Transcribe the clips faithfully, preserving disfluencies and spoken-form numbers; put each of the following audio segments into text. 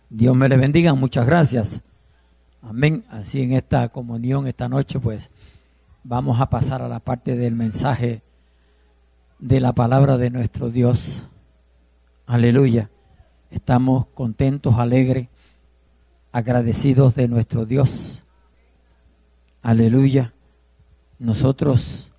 Dios me le bendiga, muchas gracias. Amén. Así en esta comunión, esta noche, pues vamos a pasar a la parte del mensaje de la palabra de nuestro Dios. Aleluya. Estamos contentos, alegres, agradecidos de nuestro Dios. Aleluya. Nosotros,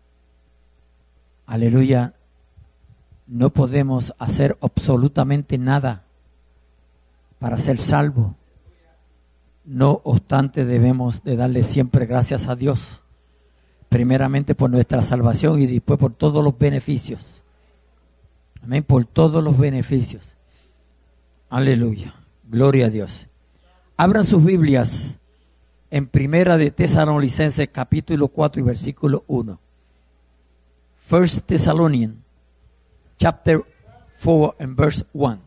aleluya, no podemos hacer absolutamente nada para ser salvos. No obstante, debemos de darle siempre gracias a Dios, primeramente por nuestra salvación y después por todos los beneficios. Amén, por todos los beneficios. Aleluya, gloria a Dios. Abran sus Biblias en Primera de Tesalonicenses capítulo cuatro y versículo uno. First Thessalonians chapter four and verse one.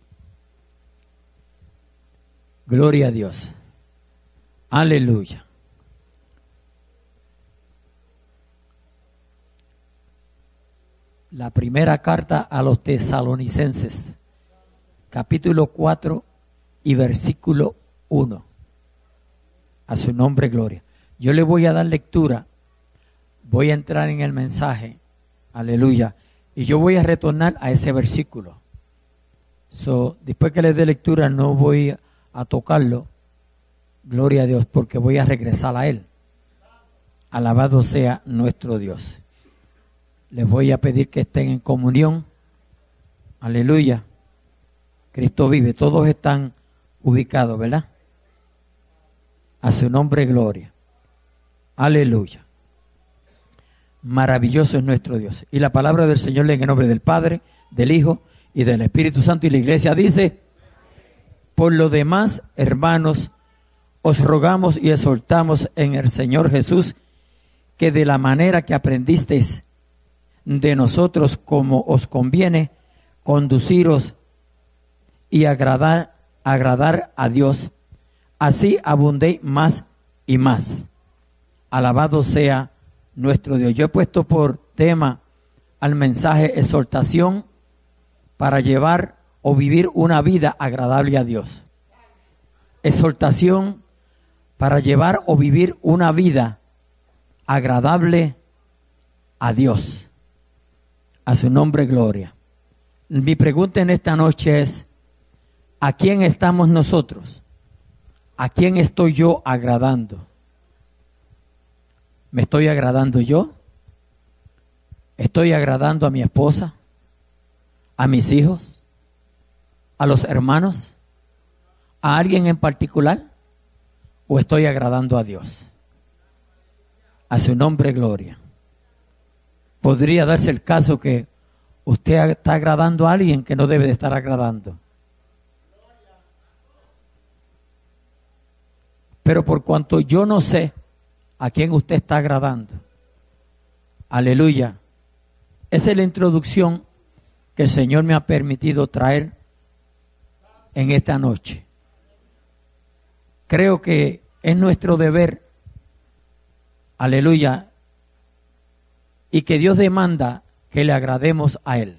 Gloria a Dios. Aleluya. La primera carta a los tesalonicenses, capítulo cuatro y versículo uno. A su nombre, gloria. Yo le voy a dar lectura, voy a entrar en el mensaje, aleluya, y yo voy a retornar a ese versículo. So, después que le dé lectura no voy a a tocarlo, gloria a Dios, porque voy a regresar a Él. Alabado sea nuestro Dios. Les voy a pedir que estén en comunión. Aleluya. Cristo vive. Todos están ubicados, ¿verdad? A su nombre, gloria. Aleluya. Maravilloso es nuestro Dios. Y la palabra del Señor en el nombre del Padre, del Hijo y del Espíritu Santo. Y la iglesia dice: por lo demás, hermanos, os rogamos y exhortamos en el Señor Jesús que de la manera que aprendisteis de nosotros como os conviene, conduciros y agradar, agradar a Dios, así abundéis más y más. Alabado sea nuestro Dios. Yo he puesto por tema al mensaje exhortación para llevar o vivir una vida agradable a Dios. Exhortación para llevar o vivir una vida agradable a Dios. A su nombre, gloria. Mi pregunta en esta noche es: ¿a quién estamos nosotros? ¿A quién estoy yo agradando? ¿Me estoy agradando yo? ¿Estoy agradando a mi esposa? ¿A mis hijos? ¿A los hermanos? ¿A alguien en particular? ¿O estoy agradando a Dios? A su nombre, gloria. Podría darse el caso que usted está agradando a alguien que no debe de estar agradando. Pero por cuanto yo no sé a quién usted está agradando, aleluya, esa es la introducción que el Señor me ha permitido traer en esta noche. Creo que es nuestro deber, aleluya, y que Dios demanda que le agrademos a Él,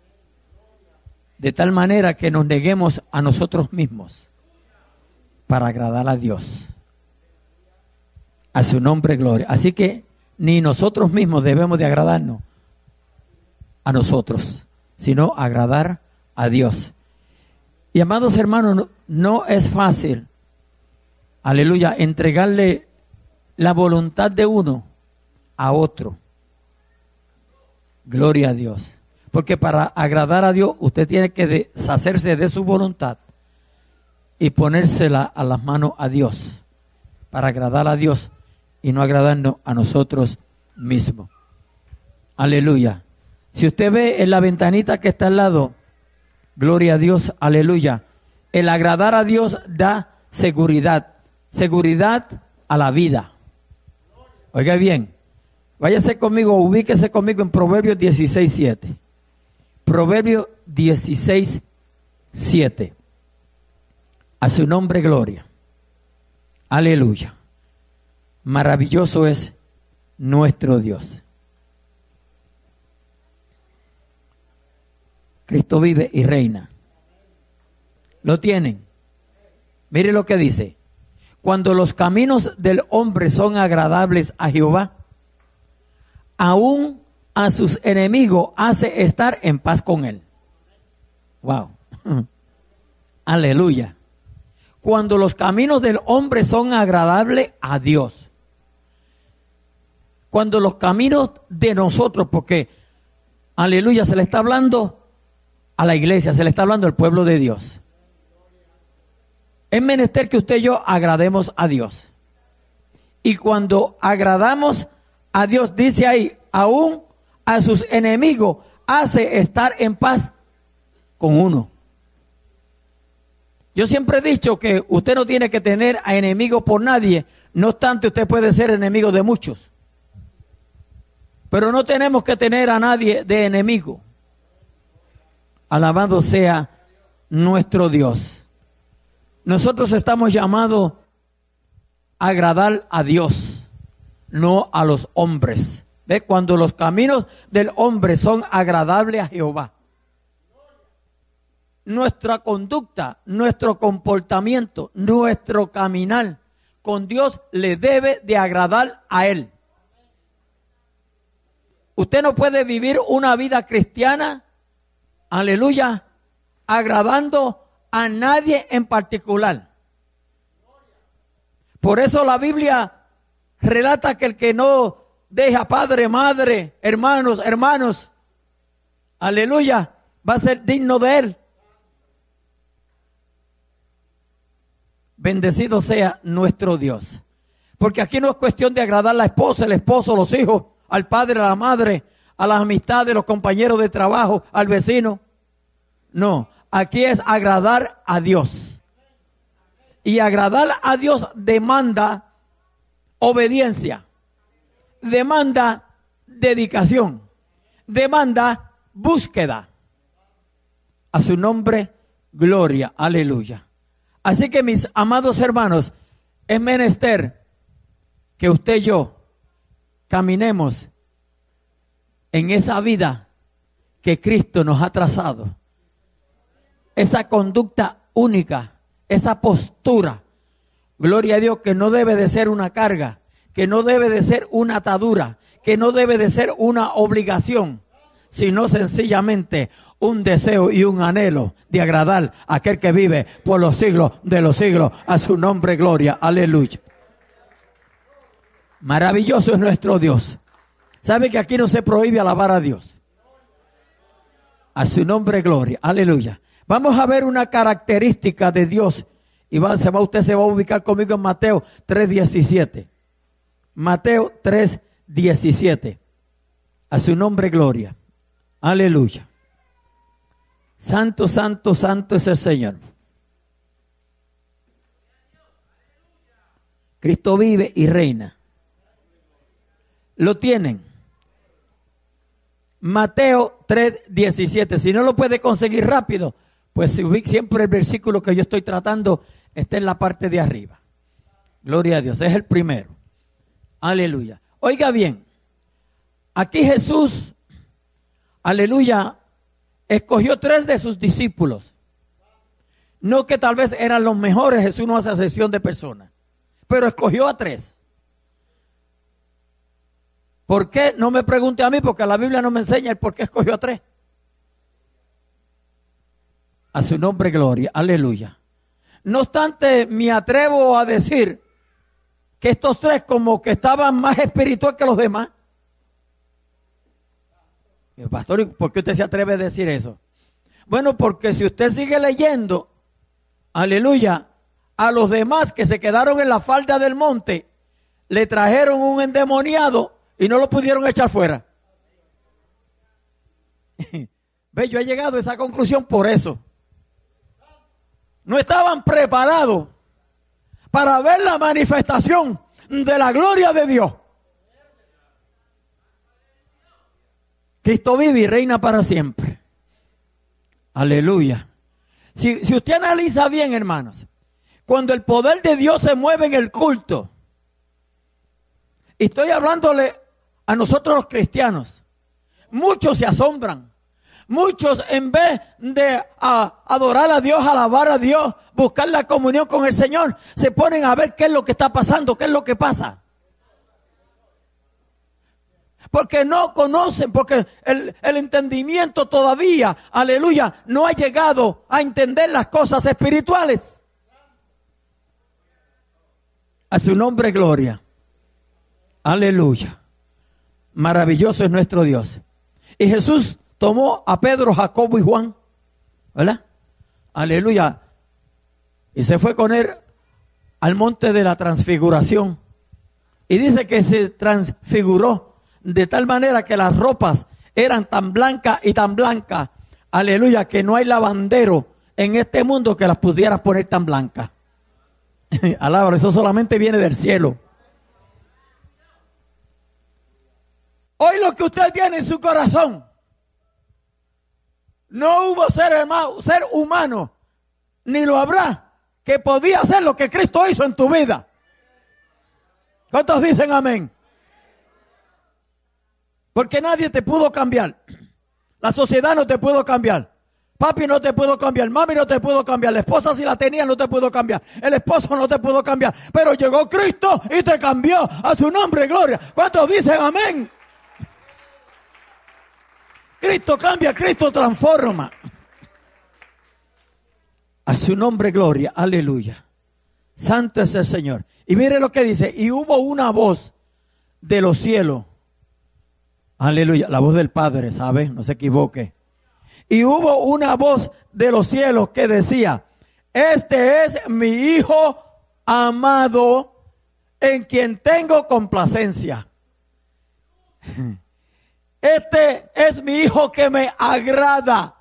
de tal manera que nos neguemos a nosotros mismos para agradar a Dios. A su nombre, gloria. Así que ni nosotros mismos debemos de agradarnos a nosotros, sino agradar a Dios. Y amados hermanos, no, no es fácil, aleluya, entregarle la voluntad de uno a otro. Gloria a Dios. Porque para agradar a Dios usted tiene que deshacerse de su voluntad y ponérsela a las manos a Dios, para agradar a Dios y no agradarnos a nosotros mismos. Aleluya. Si usted ve en la ventanita que está al lado, gloria a Dios, aleluya, el agradar a Dios da seguridad, seguridad a la vida. Oiga bien, váyase conmigo, ubíquese conmigo en Proverbios dieciséis siete. Proverbios dieciséis siete. A su nombre, gloria. Aleluya. Maravilloso es nuestro Dios. Cristo vive y reina. ¿Lo tienen? Mire lo que dice. Cuando los caminos del hombre son agradables a Jehová, aún a sus enemigos hace estar en paz con él. Wow. Aleluya. Cuando los caminos del hombre son agradables a Dios. Cuando los caminos de nosotros, porque, aleluya, se le está hablando a la iglesia, se le está hablando al pueblo de Dios. Es menester que usted y yo agrademos a Dios. Y cuando agradamos a Dios, dice ahí, aún a sus enemigos hace estar en paz con uno. Yo siempre he dicho que usted no tiene que tener a enemigos por nadie, no obstante usted puede ser enemigo de muchos. Pero no tenemos que tener a nadie de enemigo. Alabado sea nuestro Dios. Nosotros estamos llamados a agradar a Dios, no a los hombres. ¿Ve? Cuando los caminos del hombre son agradables a Jehová, nuestra conducta, nuestro comportamiento, nuestro caminar con Dios le debe de agradar a Él. Usted no puede vivir una vida cristiana, aleluya, agradando a nadie en particular. Por eso la Biblia relata que el que no deja padre, madre, hermanos, hermanos, aleluya, va a ser digno de Él. Bendecido sea nuestro Dios. Porque aquí no es cuestión de agradar a la esposa, el esposo, los hijos, al padre, a la madre, a las amistades, los compañeros de trabajo, al vecino. No, aquí es agradar a Dios. Y agradar a Dios demanda obediencia, demanda dedicación, demanda búsqueda. A su nombre, gloria, aleluya. Así que mis amados hermanos, es menester que usted y yo caminemos en esa vida que Cristo nos ha trazado. Esa conducta única, esa postura, gloria a Dios, que no debe de ser una carga, que no debe de ser una atadura, que no debe de ser una obligación, sino sencillamente un deseo y un anhelo de agradar a aquel que vive por los siglos de los siglos. A su nombre, gloria, aleluya. Maravilloso es nuestro Dios. ¿Sabe que aquí no se prohíbe alabar a Dios? A su nombre, gloria, aleluya. Vamos a ver una característica de Dios. Y va, se va, usted se va a ubicar conmigo en Mateo tres diecisiete. Mateo tres diecisiete. A su nombre, gloria. Aleluya. Santo, santo, santo es el Señor. Cristo vive y reina. ¿Lo tienen? Mateo tres diecisiete. Si no lo puede conseguir rápido, pues siempre el versículo que yo estoy tratando está en la parte de arriba. Gloria a Dios, es el primero. Aleluya. Oiga bien, aquí Jesús, aleluya, escogió tres de sus discípulos. No que tal vez eran los mejores, Jesús no hace acepción de personas, pero escogió a tres. ¿Por qué? No me pregunte a mí, porque la Biblia no me enseña el por qué escogió a tres. A su nombre, gloria, aleluya. No obstante, me atrevo a decir que estos tres como que estaban más espiritual que los demás. El pastor, ¿por qué usted se atreve a decir eso? Bueno, porque si usted sigue leyendo, aleluya, a los demás que se quedaron en la falda del monte, le trajeron un endemoniado y no lo pudieron echar fuera. Ve, yo he llegado a esa conclusión por eso. No estaban preparados para ver la manifestación de la gloria de Dios. Cristo vive y reina para siempre. Aleluya. Si, si usted analiza bien, hermanos, cuando el poder de Dios se mueve en el culto, y estoy hablándole a nosotros los cristianos, muchos se asombran, Muchos, en vez de a, adorar a Dios, alabar a Dios, buscar la comunión con el Señor, se ponen a ver qué es lo que está pasando, qué es lo que pasa. Porque no conocen, porque el, el entendimiento todavía, aleluya, no ha llegado a entender las cosas espirituales. A su nombre, gloria. Aleluya. Maravilloso es nuestro Dios. Y Jesús tomó a Pedro, Jacobo y Juan, ¿verdad? Aleluya. Y se fue con él al monte de la transfiguración. Y dice que se transfiguró de tal manera que las ropas eran tan blancas y tan blancas, aleluya, que no hay lavandero en este mundo que las pudieras poner tan blancas. Alábalo, eso solamente viene del cielo. Hoy lo que usted tiene en su corazón, no hubo ser humano, ser humano, ni lo habrá, que podía hacer lo que Cristo hizo en tu vida. ¿Cuántos dicen amén? Porque nadie te pudo cambiar. La sociedad no te pudo cambiar. Papi no te pudo cambiar. Mami no te pudo cambiar. La esposa si la tenía no te pudo cambiar. El esposo no te pudo cambiar. Pero llegó Cristo y te cambió. A su nombre, gloria. ¿Cuántos dicen amén? Cristo cambia, Cristo transforma. A su nombre, gloria. Aleluya. Santo es el Señor. Y mire lo que dice. Y hubo una voz de los cielos. Aleluya. La voz del Padre, ¿sabe? No se equivoque. Y hubo una voz de los cielos que decía: este es mi Hijo amado, en quien tengo complacencia. Este es mi Hijo que me agrada.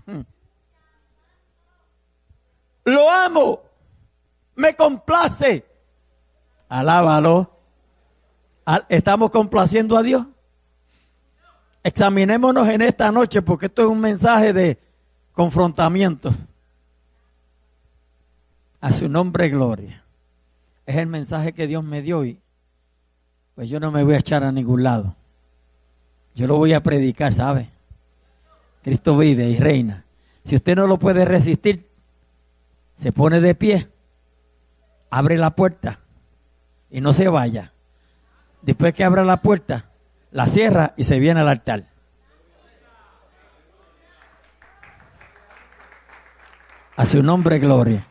Lo amo. Me complace. Alábalo. ¿Estamos complaciendo a Dios? Examinémonos en esta noche, porque esto es un mensaje de confrontamiento. A su nombre, gloria. Es el mensaje que Dios me dio y pues yo no me voy a echar a ningún lado. Yo lo voy a predicar, ¿sabe? Cristo vive y reina. Si usted no lo puede resistir, se pone de pie, abre la puerta y no se vaya. Después que abra la puerta, la cierra y se viene al altar. A su nombre, gloria.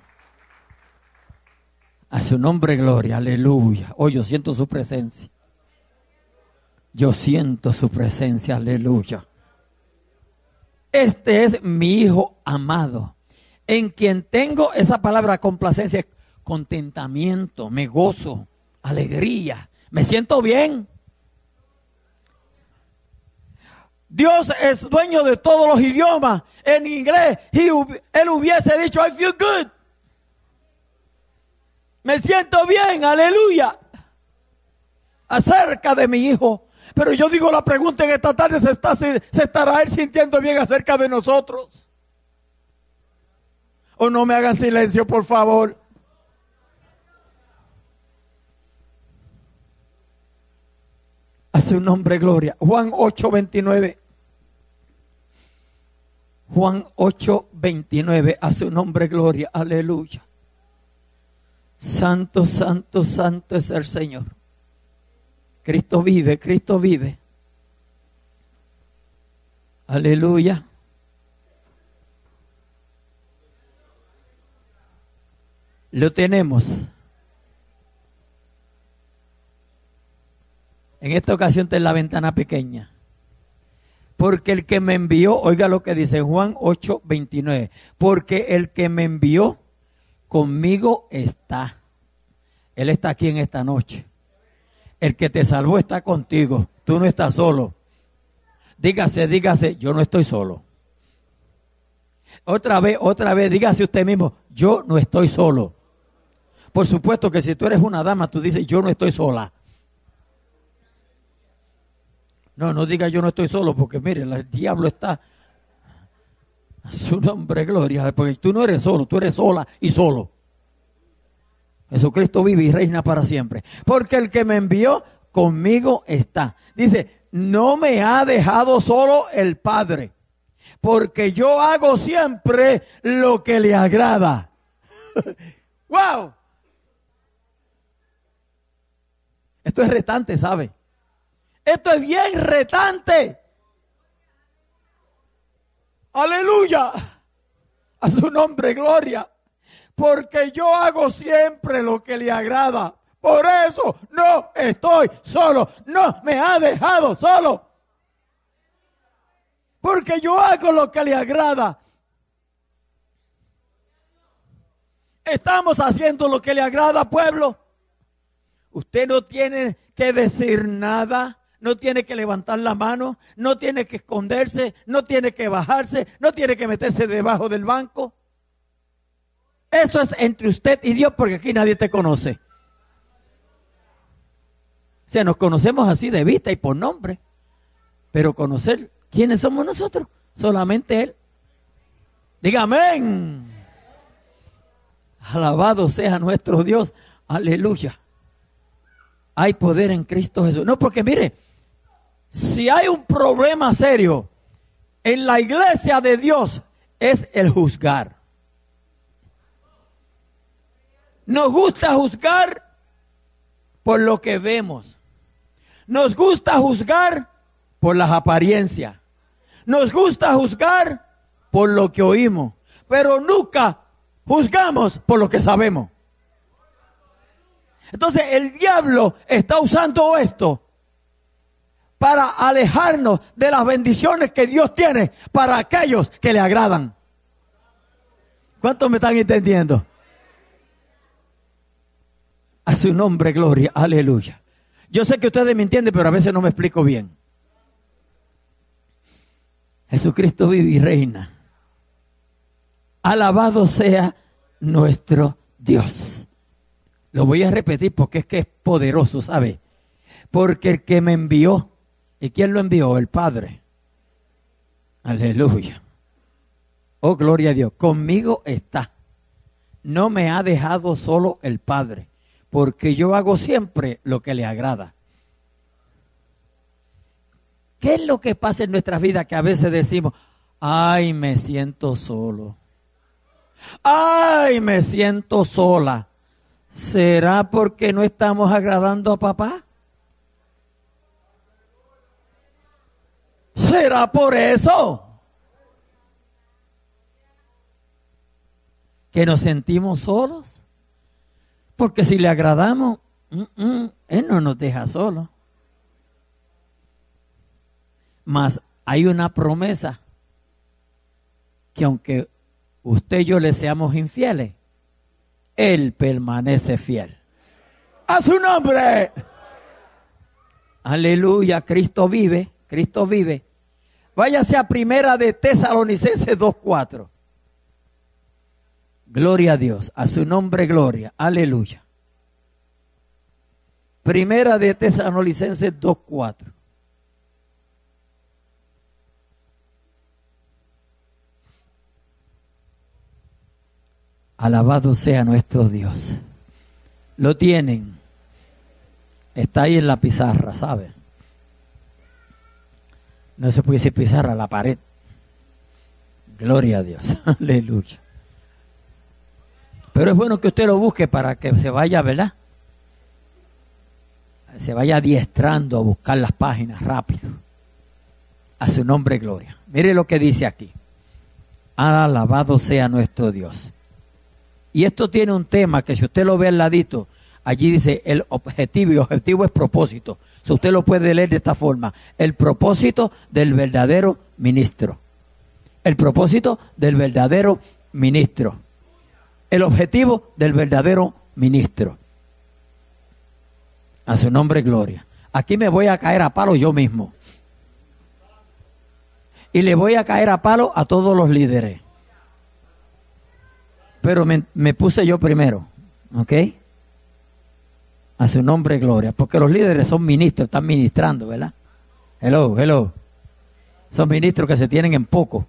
A su nombre, gloria. Aleluya. Hoy yo siento su presencia. Yo siento su presencia. Aleluya. Este es mi Hijo amado, en quien tengo esa palabra complacencia, contentamiento, me gozo, alegría, me siento bien. Dios es dueño de todos los idiomas. En inglés, he, él hubiese dicho, I feel good. Me siento bien, aleluya. Acerca de mi Hijo. Pero yo digo la pregunta en esta tarde, ¿se, está, se, ¿se estará Él sintiendo bien acerca de nosotros? O no me hagan silencio, por favor. A su nombre, gloria. Juan ocho veintinueve. Juan ocho veintinueve. A su nombre, gloria. Aleluya. Santo, santo, santo es el Señor. Cristo vive, Cristo vive. Aleluya. Lo tenemos. En esta ocasión está en la ventana pequeña. Porque el que me envió, oiga lo que dice Juan ocho veintinueve. Porque el que me envió conmigo está. Él está aquí en esta noche. El que te salvó está contigo. Tú no estás solo. Dígase, dígase, yo no estoy solo. Otra vez, otra vez, dígase usted mismo, yo no estoy solo. Por supuesto que si tú eres una dama, tú dices, yo no estoy sola. No, no diga yo no estoy solo, porque mire, el diablo está a su nombre, gloria, porque tú no eres solo, tú eres sola y solo. Jesucristo vive y reina para siempre. Porque el que me envió conmigo está. Dice, no me ha dejado solo el Padre, porque yo hago siempre lo que le agrada. ¡Wow! Esto es retante, ¿sabe? Esto es bien retante. ¡Aleluya! A su nombre, gloria. Porque yo hago siempre lo que le agrada. Por eso no estoy solo. No me ha dejado solo. Porque yo hago lo que le agrada. Estamos haciendo lo que le agrada, pueblo. Usted no tiene que decir nada. No tiene que levantar la mano. No tiene que esconderse. No tiene que bajarse. No tiene que meterse debajo del banco. Eso es entre usted y Dios, porque aquí nadie te conoce. O sea, nos conocemos así de vista y por nombre. Pero conocer quiénes somos nosotros, solamente Él. Diga amén. Alabado sea nuestro Dios. Aleluya. Hay poder en Cristo Jesús. No, porque mire, si hay un problema serio en la iglesia de Dios, es el juzgar. Nos gusta juzgar por lo que vemos. Nos gusta juzgar por las apariencias. Nos gusta juzgar por lo que oímos. Pero nunca juzgamos por lo que sabemos. Entonces el diablo está usando esto para alejarnos de las bendiciones que Dios tiene para aquellos que le agradan. ¿Cuántos me están entendiendo? A su nombre, gloria, aleluya. Yo sé que ustedes me entienden, pero a veces no me explico bien. Jesucristo vive y reina. Alabado sea nuestro Dios. Lo voy a repetir porque es que es poderoso, ¿sabe? Porque el que me envió, ¿y quién lo envió? El Padre. Aleluya. Oh, gloria a Dios. Conmigo está. No me ha dejado solo el Padre, porque yo hago siempre lo que le agrada. ¿Qué es lo que pasa en nuestras vidas que a veces decimos, ay, me siento solo? Ay, me siento sola. ¿Será porque no estamos agradando a papá? ¿Será por eso que nos sentimos solos? Porque si le agradamos, mm, mm, Él no nos deja solos. Mas hay una promesa que aunque usted y yo le seamos infieles, Él permanece fiel. ¡A su nombre! Aleluya, Cristo vive, Cristo vive. Váyase a primera de Tesalonicenses dos cuatro. Gloria a Dios, a su nombre gloria, aleluya. Primera de Tesalonicenses dos cuatro. Alabado sea nuestro Dios. Lo tienen. Está ahí en la pizarra, ¿sabe? No se puede decir pizarra, la pared. Gloria a Dios. Aleluya. Pero es bueno que usted lo busque para que se vaya, ¿verdad? Se vaya adiestrando a buscar las páginas rápido. A su nombre, gloria. Mire lo que dice aquí. Alabado sea nuestro Dios. Y esto tiene un tema que si usted lo ve al ladito, allí dice el objetivo, y objetivo es propósito. Si usted lo puede leer de esta forma, el propósito del verdadero ministro. El propósito del verdadero ministro. El objetivo del verdadero ministro. A su nombre, gloria. Aquí me voy a caer a palo yo mismo. Y le voy a caer a palo a todos los líderes. Pero me, me puse yo primero, ¿ok? A su nombre, gloria. Porque los líderes son ministros, están ministrando, ¿verdad? Hello, hello. Son ministros que se tienen en poco.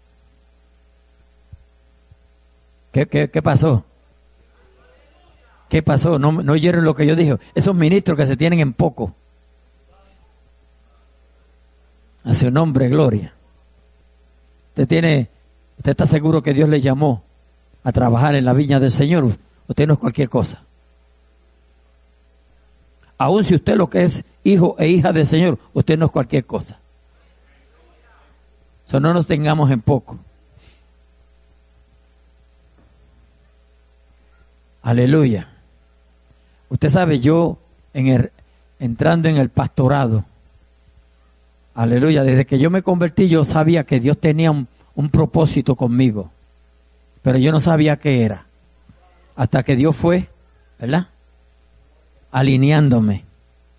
¿Qué, qué, qué pasó? ¿Qué pasó? ¿No, no oyeron lo que yo dije? Esos ministros que se tienen en poco. A su nombre, gloria. Usted tiene, usted está seguro que Dios le llamó a trabajar en la viña del Señor. Usted no es cualquier cosa. Aun si usted lo que es hijo e hija del Señor, usted no es cualquier cosa. So, no nos tengamos en poco. Aleluya. Usted sabe, yo en el, entrando en el pastorado, aleluya, desde que yo me convertí yo sabía que Dios tenía un, un propósito conmigo, pero yo no sabía qué era, hasta que Dios fue, ¿verdad?, alineándome.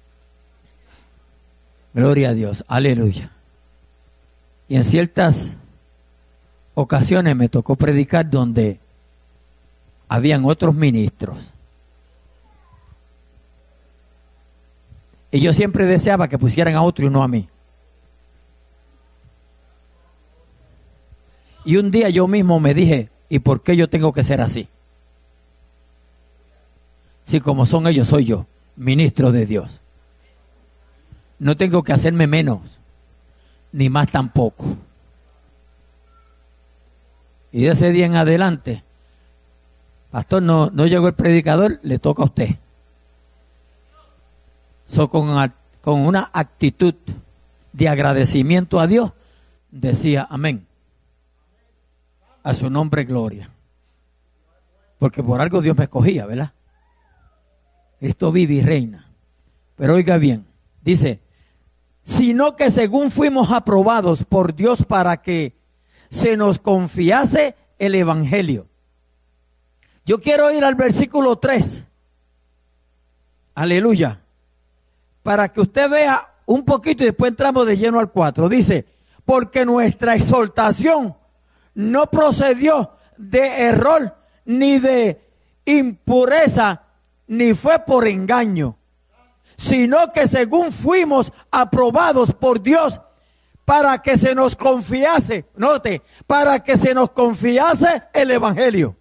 Gloria a Dios, aleluya. Y en ciertas ocasiones me tocó predicar donde habían otros ministros. Y yo siempre deseaba que pusieran a otro y no a mí. Y un día yo mismo me dije, ¿y por qué yo tengo que ser así? Si como son ellos, soy yo, ministro de Dios. No tengo que hacerme menos, ni más tampoco. Y de ese día en adelante, pastor, no, no llegó el predicador, le toca a usted. So, con, con una actitud de agradecimiento a Dios, decía amén. A su nombre gloria. Porque por algo Dios me escogía, ¿verdad? Cristo vive y reina. Pero oiga bien, dice, sino que según fuimos aprobados por Dios para que se nos confiase el evangelio. Yo quiero ir al versículo tres. Aleluya. Para que usted vea un poquito y después entramos de lleno al cuatro. Dice, porque nuestra exhortación no procedió de error, ni de impureza, ni fue por engaño, sino que según fuimos aprobados por Dios para que se nos confiase, note, para que se nos confiase el evangelio.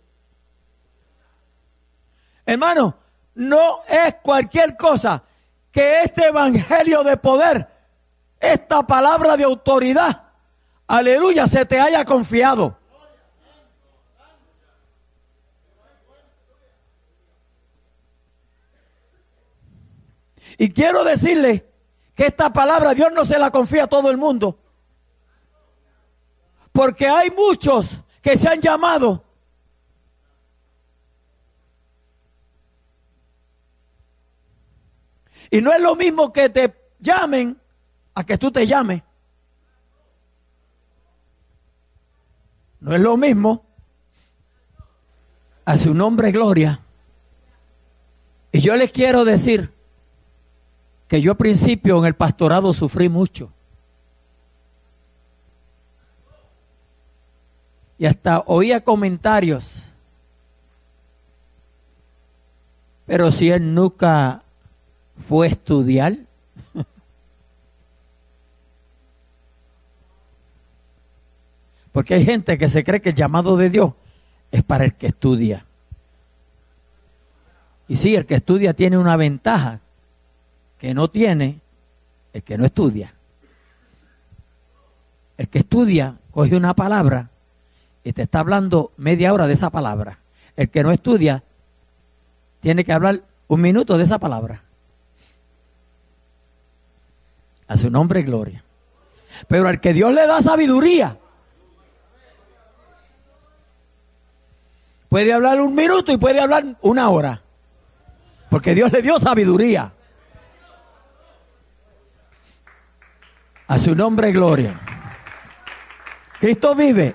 Hermano, no es cualquier cosa que este evangelio de poder, esta palabra de autoridad, aleluya, se te haya confiado. Y quiero decirle que esta palabra Dios no se la confía a todo el mundo. Porque hay muchos que se han llamado. Y no es lo mismo que te llamen a que tú te llames. No es lo mismo. A su nombre gloria. Y yo les quiero decir que yo al principio en el pastorado sufrí mucho. Y hasta oía comentarios. Pero si él nunca fue a estudiar. Porque hay gente que se cree que el llamado de Dios es para el que estudia. Y sí, el que estudia tiene una ventaja que no tiene el que no estudia. El que estudia coge una palabra y te está hablando media hora de esa palabra. El que no estudia tiene que hablar un minuto de esa palabra. A su nombre gloria. Pero al que Dios le da sabiduría, puede hablar un minuto y puede hablar una hora. Porque Dios le dio sabiduría. A su nombre gloria. Cristo vive.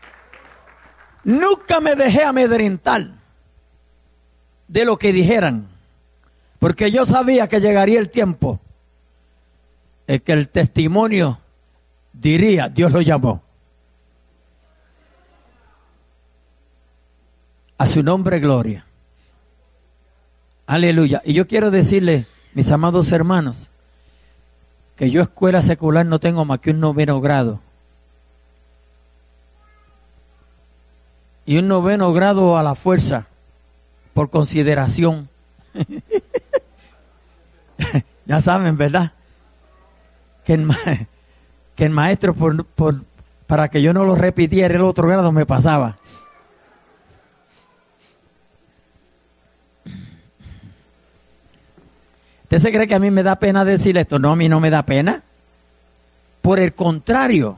Nunca me dejé amedrentar de lo que dijeran. Porque yo sabía que llegaría el tiempo en que el testimonio diría, Dios lo llamó. A su nombre gloria. Aleluya. Y yo quiero decirle, mis amados hermanos, que yo escuela secular no tengo más que un noveno grado. Y un noveno grado a la fuerza, por consideración. Ya saben, ¿verdad? Que el, ma que el maestro por, por, Para que yo no lo repitiera el otro grado me pasaba. ¿Usted se cree que a mí me da pena decir esto? No, a mí no me da pena. Por el contrario,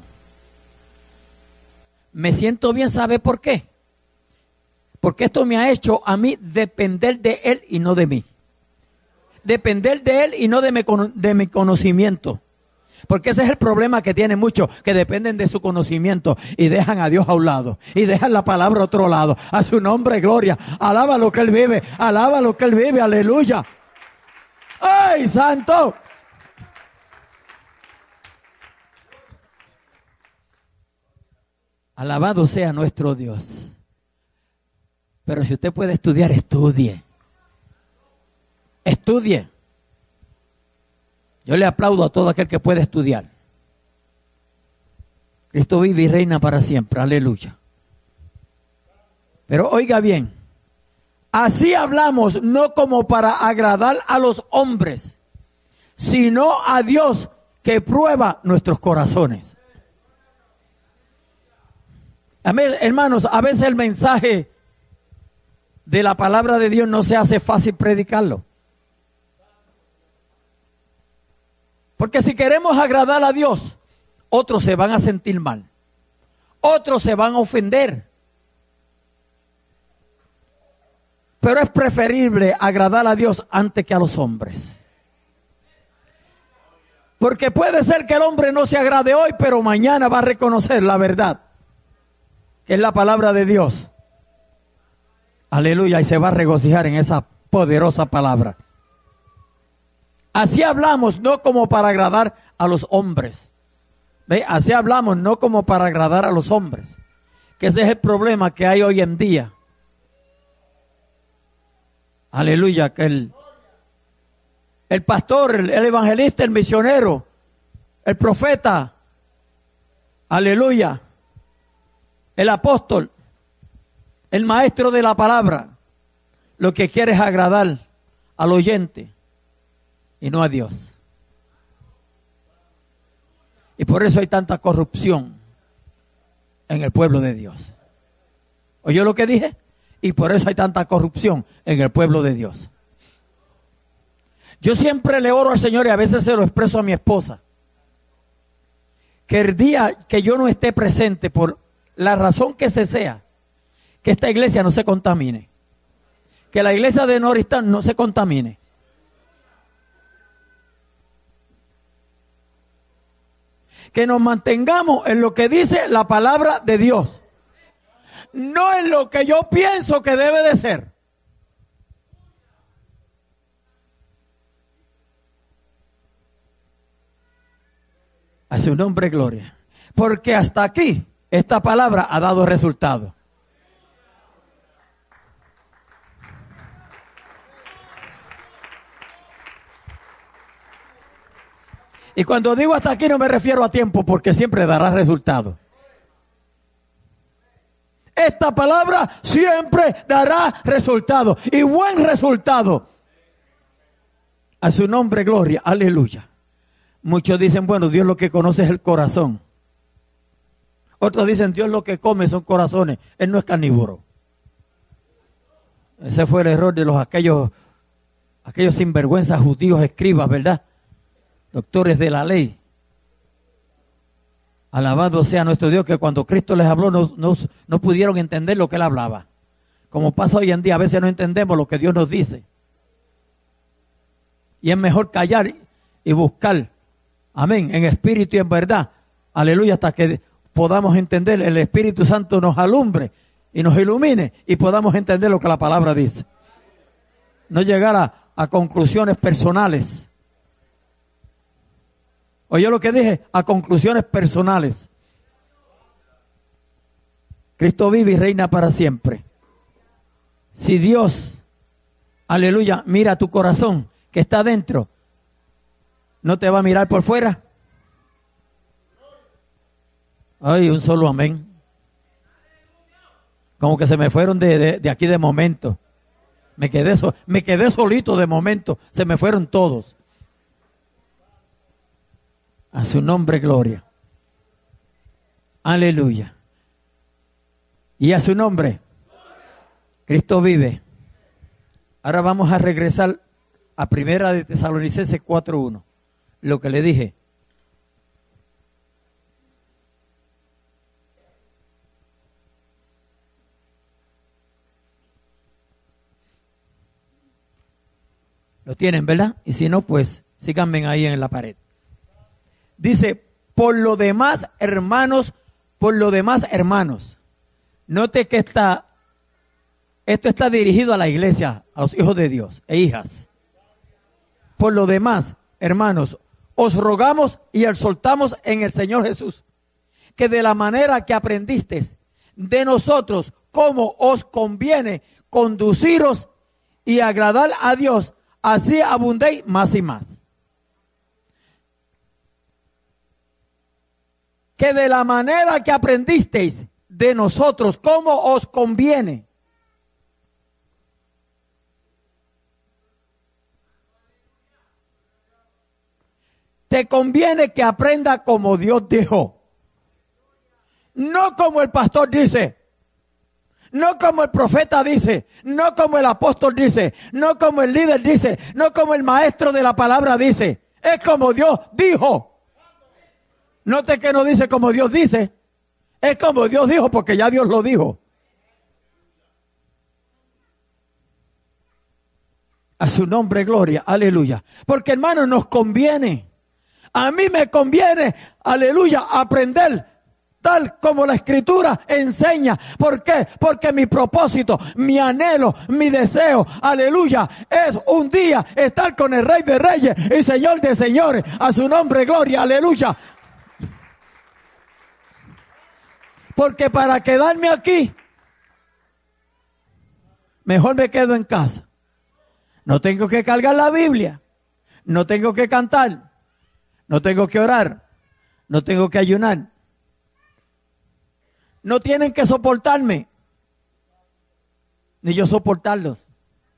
me siento bien, ¿sabe por qué? Porque esto me ha hecho a mí depender de Él y no de mí. Depender de Él y no de mi, de mi conocimiento. Porque ese es el problema que tienen muchos, que dependen de su conocimiento y dejan a Dios a un lado. Y dejan la palabra a otro lado. A su nombre, gloria. Alaba lo que Él vive. Alaba lo que Él vive. Aleluya. ¡Ay, santo! Alabado sea nuestro Dios. Pero si usted puede estudiar, estudie. Estudie. Yo le aplaudo a todo aquel que puede estudiar. Cristo vive y reina para siempre. Aleluya. Pero oiga bien. Así hablamos no como para agradar a los hombres, sino a Dios que prueba nuestros corazones. Amén, hermanos, a veces el mensaje de la palabra de Dios no se hace fácil predicarlo. Porque si queremos agradar a Dios, otros se van a sentir mal. Otros se van a ofender. Pero es preferible agradar a Dios antes que a los hombres. Porque puede ser que el hombre no se agrade hoy, pero mañana va a reconocer la verdad, que es la palabra de Dios. Aleluya, y se va a regocijar en esa poderosa palabra. Así hablamos, no como para agradar a los hombres. ¿Ve? Así hablamos, no como para agradar a los hombres. Que ese es el problema que hay hoy en día. Aleluya, que el, el pastor, el, el evangelista, el misionero, el profeta, aleluya, el apóstol, el maestro de la palabra, lo que quiere es agradar al oyente y no a Dios. Y por eso hay tanta corrupción en el pueblo de Dios. ¿Oyó lo que dije? Y por eso hay tanta corrupción en el pueblo de Dios. Yo siempre le oro al Señor y a veces se lo expreso a mi esposa. Que el día que yo no esté presente, por la razón que se sea, que esta iglesia no se contamine. Que la iglesia de Noristán no se contamine. Que nos mantengamos en lo que dice la palabra de Dios. No en lo que yo pienso que debe de ser. A su nombre, gloria. Porque hasta aquí esta palabra ha dado resultado. Y cuando digo hasta aquí no me refiero a tiempo, porque siempre dará resultado. Esta palabra siempre dará resultado, y buen resultado. A su nombre, gloria, aleluya. Muchos dicen, bueno, Dios lo que conoce es el corazón. Otros dicen, Dios lo que come son corazones. Él no es carnívoro. Ese fue el error de los aquellos, aquellos sinvergüenzas judíos escribas, ¿verdad? Doctores de la ley. Alabado sea nuestro Dios, que cuando Cristo les habló no, no, no pudieron entender lo que Él hablaba. Como pasa hoy en día, a veces no entendemos lo que Dios nos dice. Y es mejor callar y buscar, amén, en espíritu y en verdad. Aleluya, hasta que podamos entender, el Espíritu Santo nos alumbre y nos ilumine y podamos entender lo que la palabra dice. No llegar a, a conclusiones personales. ¿Oyó lo que dije? A conclusiones personales. Cristo vive y reina para siempre. Si Dios, aleluya, mira tu corazón que está dentro, ¿no te va a mirar por fuera? Ay, un solo amén. Como que se me fueron de, de, de aquí de momento. Me quedé, so, me quedé solito de momento. Se me fueron todos. A su nombre, gloria. Aleluya. Y a su nombre. Cristo vive. Ahora vamos a regresar a Primera de Tesalonicenses cuatro uno. Lo que le dije. Lo tienen, ¿verdad? Y si no, pues síganme ahí en la pared. Dice, por lo demás, hermanos, por lo demás, hermanos. Note que está, esto está dirigido a la iglesia, a los hijos de Dios e hijas. Por lo demás, hermanos, os rogamos y exhortamos en el Señor Jesús, que de la manera que aprendisteis de nosotros, cómo os conviene conduciros y agradar a Dios, así abundéis más y más. Que de la manera que aprendisteis de nosotros, cómo os conviene. Te conviene que aprenda como Dios dijo. No como el pastor dice. No como el profeta dice, no como el apóstol dice, no como el líder dice, no como el maestro de la palabra dice. Es como Dios dijo. Note que no dice como Dios dice, es como Dios dijo porque ya Dios lo dijo. A su nombre gloria, aleluya. Porque hermanos nos conviene, a mí me conviene, aleluya, aprender tal como la Escritura enseña. ¿Por qué? Porque mi propósito, mi anhelo, mi deseo, aleluya, es un día estar con el Rey de Reyes y Señor de Señores. A su nombre, gloria, aleluya. Porque para quedarme aquí, mejor me quedo en casa. No tengo que cargar la Biblia, no tengo que cantar, no tengo que orar, no tengo que ayunar. No tienen que soportarme, ni yo soportarlos.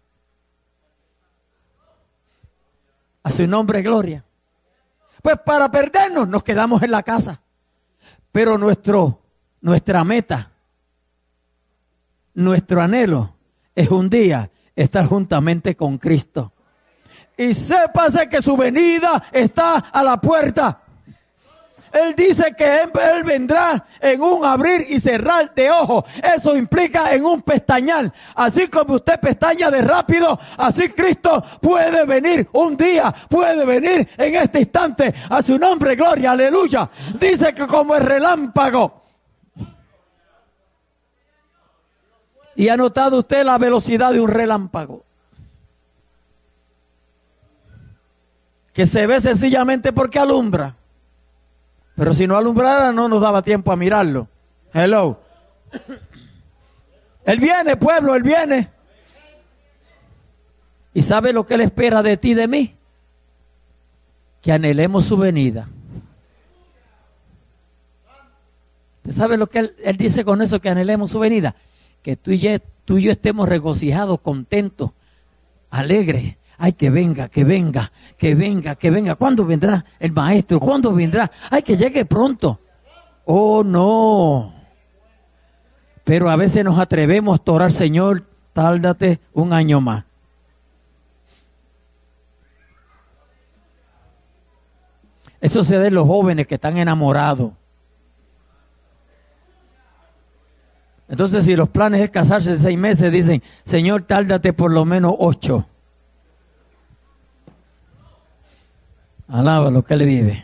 A su nombre, gloria. Pues para perdernos, nos quedamos en la casa. Pero nuestro, nuestra meta, nuestro anhelo, es un día estar juntamente con Cristo. Y sépase que su venida está a la puerta. Él dice que él, él vendrá en un abrir y cerrar de ojos. Eso implica en un pestañear. Así como usted pestaña de rápido, así Cristo puede venir un día, puede venir en este instante. A su nombre, gloria, aleluya. Dice que como el relámpago. ¿Y ha notado usted la velocidad de un relámpago? Que se ve sencillamente porque alumbra. Pero si no alumbrara, no nos daba tiempo a mirarlo. Hello. Él viene, pueblo, Él viene. ¿Y sabe lo que Él espera de ti y de mí? Que anhelemos su venida. ¿Usted sabe lo que él, él dice con eso, que anhelemos su venida? Que tú y, yo, tú y yo estemos regocijados, contentos, alegres. Ay, que venga, que venga, que venga, que venga. ¿Cuándo vendrá el maestro? ¿Cuándo vendrá? Ay, que llegue pronto. Oh, no. Pero a veces nos atrevemos a orar, Señor, tárdate un año más. Eso se da en los jóvenes que están enamorados. Entonces, si los planes es casarse en seis meses, dicen, Señor, tárdate por lo menos ocho. Alaba lo que Él vive.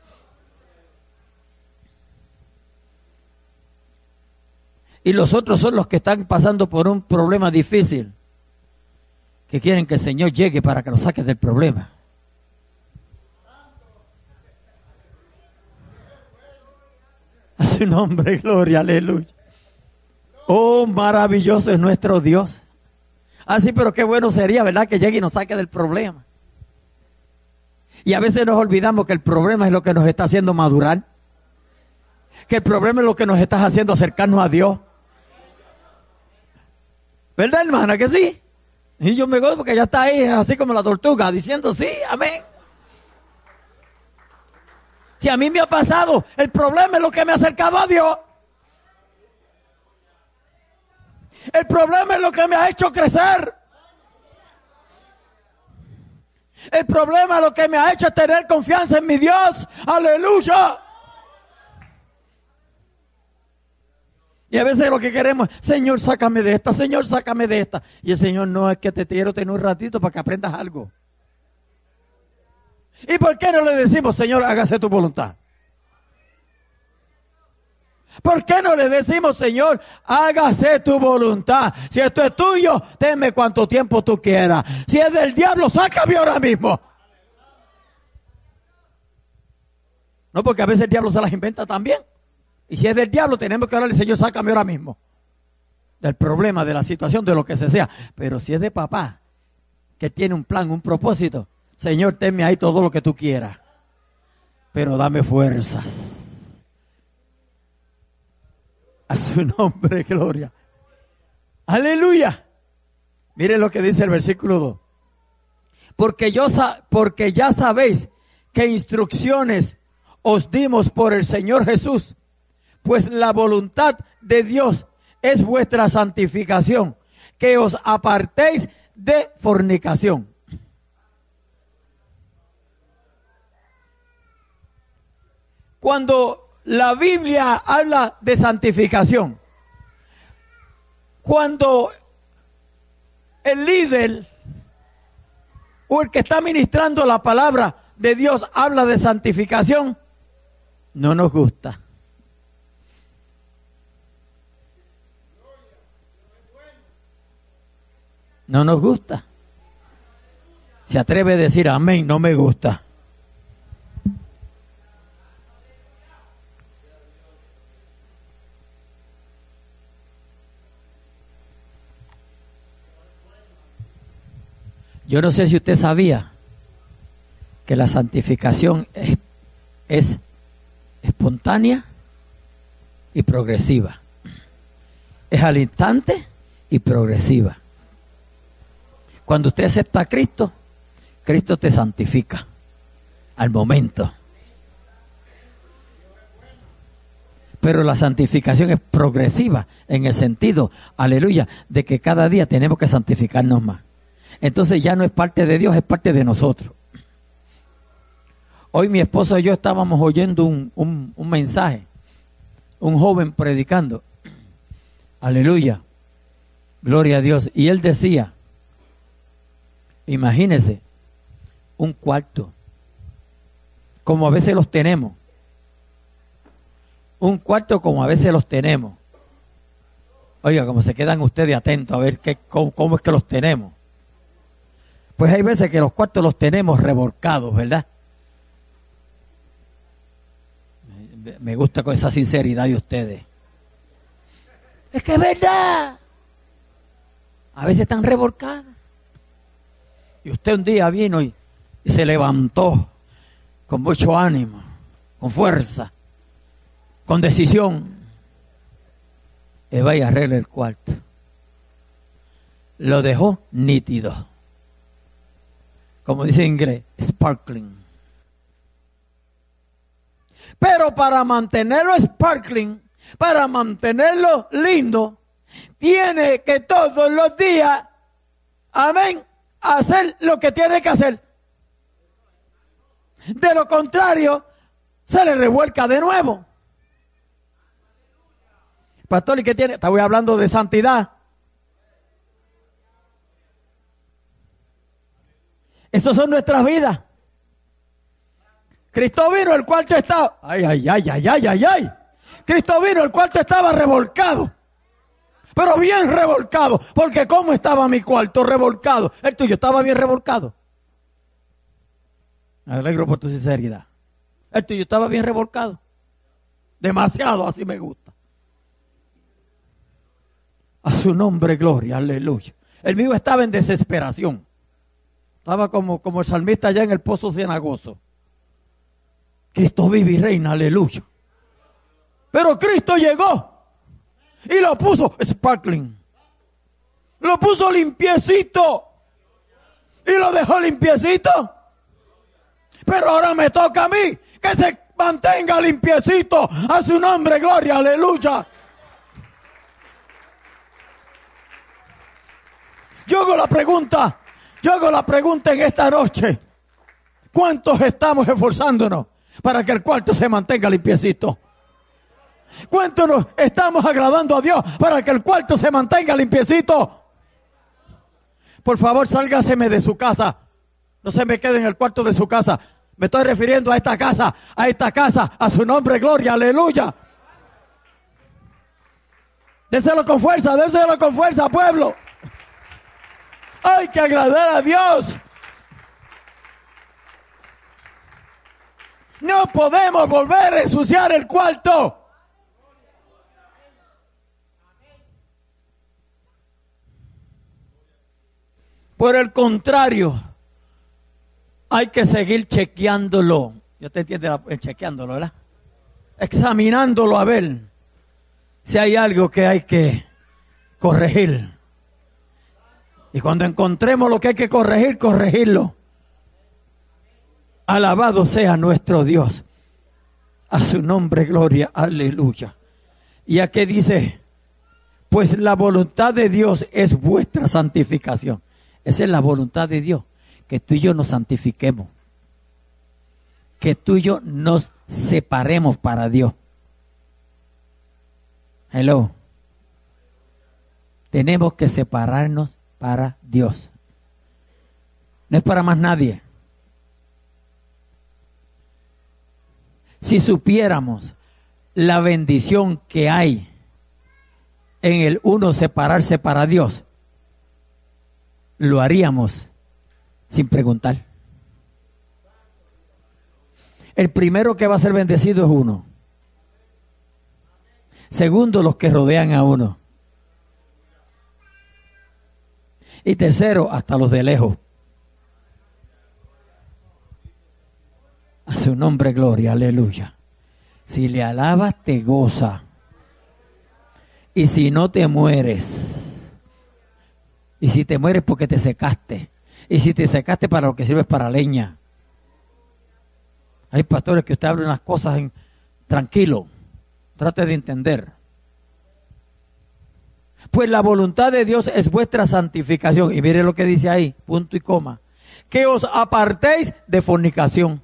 Y los otros son los que están pasando por un problema difícil, que quieren que el Señor llegue para que los saque del problema. A su nombre, gloria, aleluya. Oh, maravilloso es nuestro Dios. Ah, sí, pero qué bueno sería, ¿verdad?, que llegue y nos saque del problema. Y a veces nos olvidamos que el problema es lo que nos está haciendo madurar. Que el problema es lo que nos está haciendo acercarnos a Dios. ¿Verdad, hermana, que sí? Y yo me gozo porque ya está ahí, así como la tortuga, diciendo sí, amén. Si a mí me ha pasado, el problema es lo que me ha acercado a Dios. El problema es lo que me ha hecho crecer. El problema es lo que me ha hecho tener confianza en mi Dios. Aleluya. Y a veces lo que queremos, Señor, sácame de esta, Señor, sácame de esta. Y el Señor, no, es que te quiero tener un ratito para que aprendas algo. ¿Y por qué no le decimos, Señor, hágase tu voluntad? ¿Por qué no le decimos, Señor, hágase tu voluntad? Si esto es tuyo, tenme cuanto tiempo tú quieras. Si es del diablo, sácame ahora mismo. No, porque a veces el diablo se las inventa también. Y si es del diablo, tenemos que orarle, Señor, sácame ahora mismo. Del problema, de la situación, de lo que se sea. Pero si es de papá, que tiene un plan, un propósito, Señor, tenme ahí todo lo que tú quieras. Pero dame fuerzas. A su nombre, gloria. Aleluya. Mire lo que dice el versículo dos. Porque, yo, porque ya sabéis qué instrucciones os dimos por el Señor Jesús. Pues la voluntad de Dios es vuestra santificación, que os apartéis de fornicación. Cuando la Biblia habla de santificación, cuando el líder o el que está ministrando la palabra de Dios habla de santificación, no nos gusta. No nos gusta. Se atreve a decir amén, no me gusta. Yo no sé si usted sabía que la santificación es, es espontánea y progresiva. Es al instante y progresiva. Cuando usted acepta a Cristo, Cristo te santifica al momento. Pero la santificación es progresiva en el sentido, aleluya, de que cada día tenemos que santificarnos más. Entonces ya no es parte de Dios, es parte de nosotros. Hoy mi esposo y yo estábamos oyendo un, un, un mensaje, un joven predicando, aleluya, gloria a Dios, y él decía, imagínese, un cuarto, como a veces los tenemos. Un cuarto como a veces los tenemos. Oiga, como se quedan ustedes atentos a ver qué, cómo, cómo es que los tenemos. Pues hay veces que los cuartos los tenemos revolcados, ¿verdad? Me gusta con esa sinceridad de ustedes. Es que es verdad. A veces están revolcadas. Y usted un día vino y, y se levantó con mucho ánimo, con fuerza, con decisión. Y vaya a arreglar el cuarto. Lo dejó nítido. Como dice en inglés, sparkling. Pero para mantenerlo sparkling, para mantenerlo lindo, tiene que todos los días, amén, hacer lo que tiene que hacer. De lo contrario, se le revuelca de nuevo. Pastor, ¿y qué tiene? Estaba hablando de santidad. Esas son nuestras vidas. Cristo vino, el cuarto estaba, ay, ay, ay, ay, ay, ay, ay. Cristo vino, el cuarto estaba revolcado. Pero bien revolcado. Porque ¿cómo estaba mi cuarto? Revolcado. El tuyo estaba bien revolcado. Me alegro por tu sinceridad. El tuyo estaba bien revolcado. Demasiado, así me gusta. A su nombre, gloria, aleluya. El mío estaba en desesperación. Estaba como, como el salmista allá en el pozo cenagoso. Cristo vive y reina, aleluya. Pero Cristo llegó y lo puso sparkling. Lo puso limpiecito. Y lo dejó limpiecito. Pero ahora me toca a mí que se mantenga limpiecito. A su nombre, gloria, aleluya. Yo hago la pregunta, yo hago la pregunta en esta noche. ¿Cuántos estamos esforzándonos para que el cuarto se mantenga limpiecito? ¿Cuántos nos estamos agradando a Dios para que el cuarto se mantenga limpiecito? Por favor, sálgaseme de su casa. No se me quede en el cuarto de su casa. Me estoy refiriendo a esta casa, a esta casa, a su nombre, gloria, aleluya. Déselo con fuerza, déselo con fuerza, pueblo. Hay que agradar a Dios. No podemos volver a ensuciar el cuarto. Por el contrario, hay que seguir chequeándolo. ¿Ya te entiendes el chequeándolo, verdad? Examinándolo a ver si hay algo que hay que corregir. Y cuando encontremos lo que hay que corregir, corregirlo. Alabado sea nuestro Dios. A su nombre, gloria, aleluya. ¿Y a qué dice? Pues la voluntad de Dios es vuestra santificación. Esa es la voluntad de Dios, que tú y yo nos santifiquemos. Que tú y yo nos separemos para Dios. Hello. Tenemos que separarnos para Dios. No es para más nadie. Si supiéramos la bendición que hay en el uno separarse para Dios, lo haríamos sin preguntar. El primero que va a ser bendecido es uno. Segundo, los que rodean a uno. Y tercero, hasta los de lejos. A su nombre, gloria, aleluya. Si le alabas, te goza. Y si no, te mueres. Y si te mueres porque te secaste. Y si te secaste, para lo que sirve es para leña. Hay pastores que usted habla unas cosas en, tranquilo. Trate de entender. Pues la voluntad de Dios es vuestra santificación. Y mire lo que dice ahí, punto y coma. Que os apartéis de fornicación.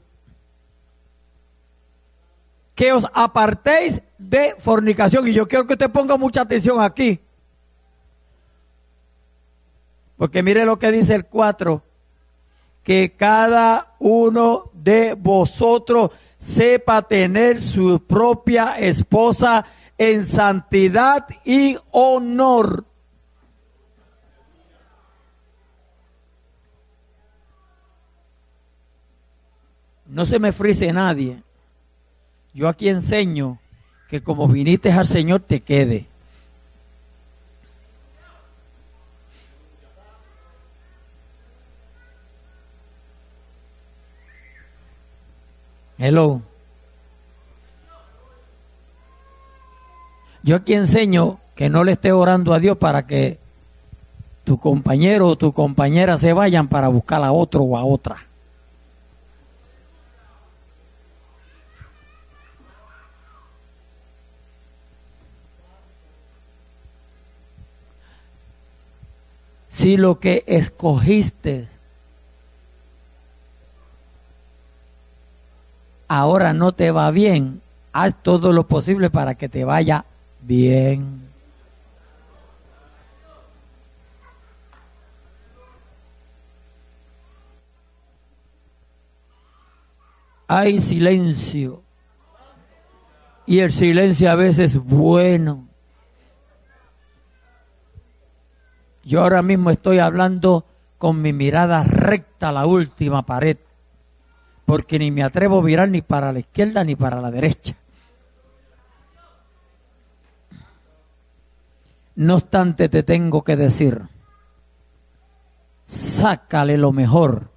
Que os apartéis de fornicación. Y yo quiero que usted ponga mucha atención aquí. Porque mire lo que dice el cuatro. Que cada uno de vosotros sepa tener su propia esposa en santidad y honor. No se me frise nadie. Yo aquí enseño que como viniste al Señor te quede. Hello. Yo aquí enseño que no le esté orando a Dios para que tu compañero o tu compañera se vayan para buscar a otro o a otra. Si lo que escogiste ahora no te va bien, haz todo lo posible para que te vaya bien. Hay silencio. Y el silencio a veces es bueno. Yo ahora mismo estoy hablando con mi mirada recta a la última pared. Porque ni me atrevo a mirar ni para la izquierda ni para la derecha. No obstante, te tengo que decir, sácale lo mejor